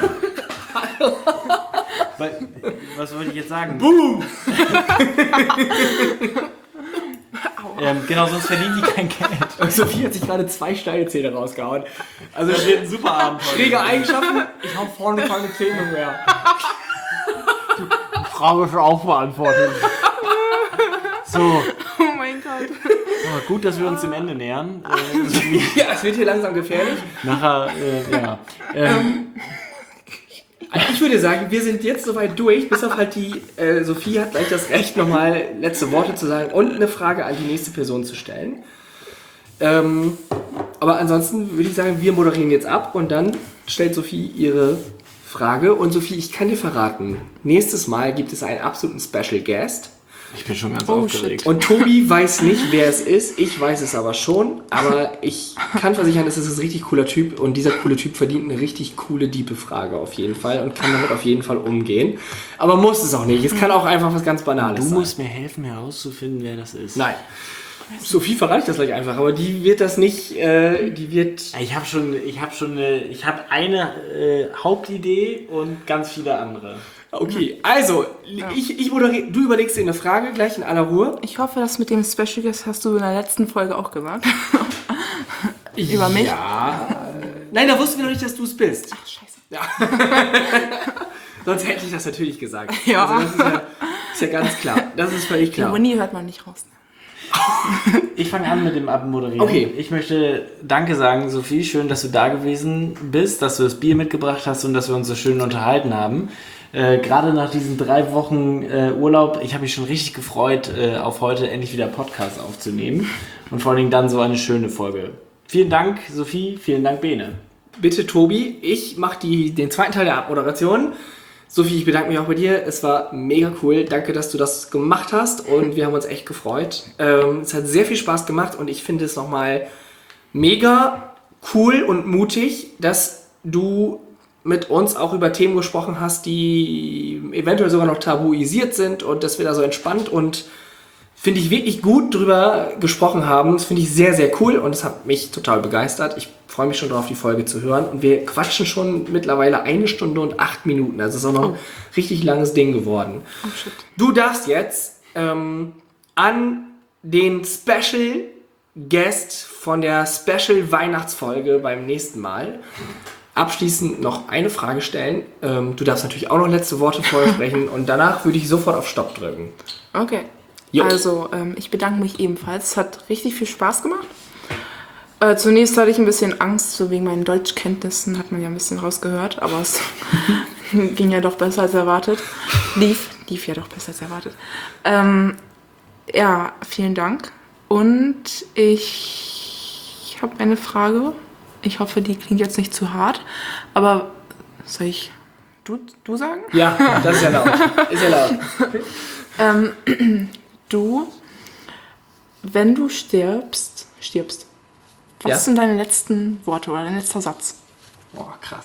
Weil, was wollte ich jetzt sagen? Boom! Ähm, genau, sonst verdienen die kein Geld. Und Sophie hat sich gerade zwei steile Zähne rausgehauen. Also Das wird ein super Abenteuer. schräge Eigenschaften, ich hau vorne keine Zähne mehr. Die Frage ist auch beantwortet. So, Oh mein Gott. aber gut, dass wir uns dem Ende nähern. Äh, so wie Ja, es wird hier langsam gefährlich. nachher, äh, ja. Ähm, Ich würde sagen, wir sind jetzt soweit durch, bis auf halt die, äh, Sophie hat gleich das Recht, nochmal letzte Worte zu sagen und eine Frage an die nächste Person zu stellen. Ähm, aber ansonsten würde ich sagen, wir moderieren jetzt ab und dann stellt Sophie ihre Frage. Und Sophie, ich kann dir verraten, nächstes Mal gibt es einen absoluten Special Guest. ich bin schon ganz Oh, aufgeregt. Und Tobi weiß nicht, wer es ist. Ich weiß es aber schon. Aber ich kann versichern, es ist ein richtig cooler Typ. Und dieser coole Typ verdient eine richtig coole, diepe Frage auf jeden Fall. Und kann damit auf jeden Fall umgehen. Aber muss es auch nicht. Es kann auch einfach was ganz Banales Du sein. musst mir helfen, herauszufinden, wer das ist. Nein. Sophie verrate ich das gleich einfach. Aber die wird das nicht... Äh, die wird... Ich habe schon, ich habe schon, eine, ich habe eine äh, Hauptidee und ganz viele andere. Okay, also, ich, ich moderiere, du überlegst dir eine Frage gleich in aller Ruhe. Ich hoffe, das mit dem Special Guest hast du in der letzten Folge auch gesagt. Über mich? Ja. Nein, da wussten wir noch nicht, dass du es bist. Ach, scheiße. Sonst hätte ich das natürlich gesagt. Ja. Also das ist ja, ist ja ganz klar. Das ist völlig Die klar. Ironie hört man nicht raus. Ich fange an mit dem Abmoderieren. Okay. Ich möchte Danke sagen, Sophie. Schön, dass du da gewesen bist, dass du das Bier mitgebracht hast und dass wir uns so schön unterhalten haben. Äh, Gerade nach diesen drei Wochen äh, Urlaub, ich habe mich schon richtig gefreut, äh, auf heute endlich wieder Podcast aufzunehmen. Und vor allen Dingen dann so eine schöne Folge. Vielen Dank, Sophie. Vielen Dank, Bene. Bitte, Tobi, ich mache den zweiten Teil der Abmoderation. Sophie, ich bedanke mich auch bei dir. Es war mega cool. Danke, dass du das gemacht hast und wir haben uns echt gefreut. Ähm, es hat sehr viel Spaß gemacht und ich finde es nochmal mega cool und mutig, dass du mit uns auch über Themen gesprochen hast, die eventuell sogar noch tabuisiert sind und dass wir da so entspannt und finde ich wirklich gut drüber gesprochen haben. Das finde ich sehr, sehr cool und es hat mich total begeistert. Ich freue mich schon darauf, die Folge zu hören. Und wir quatschen schon mittlerweile eine Stunde und acht Minuten. Also es ist auch noch ein richtig langes Ding geworden. Oh shit. Du darfst jetzt ähm, an den Special Guest von der Special Weihnachtsfolge beim nächsten Mal abschließend noch eine Frage stellen. Ähm, du darfst natürlich auch noch letzte Worte vorher sprechen und danach würde ich sofort auf Stopp drücken. Okay. Jo. Also, ähm, ich bedanke mich ebenfalls. Es hat richtig viel Spaß gemacht. Äh, zunächst hatte ich ein bisschen Angst, so wegen meinen Deutschkenntnissen, hat man ja ein bisschen rausgehört, aber es ging ja doch besser als erwartet. Lief, lief ja doch besser als erwartet. Ähm, ja, vielen Dank. Und ich habe eine Frage. Ich hoffe, die klingt jetzt nicht zu hart, aber soll ich du, du sagen? Ja, das ist ja laut. Ist ja laut. Ähm, du, wenn du stirbst, stirbst, was Ja. sind deine letzten Worte oder dein letzter Satz? Boah, krass.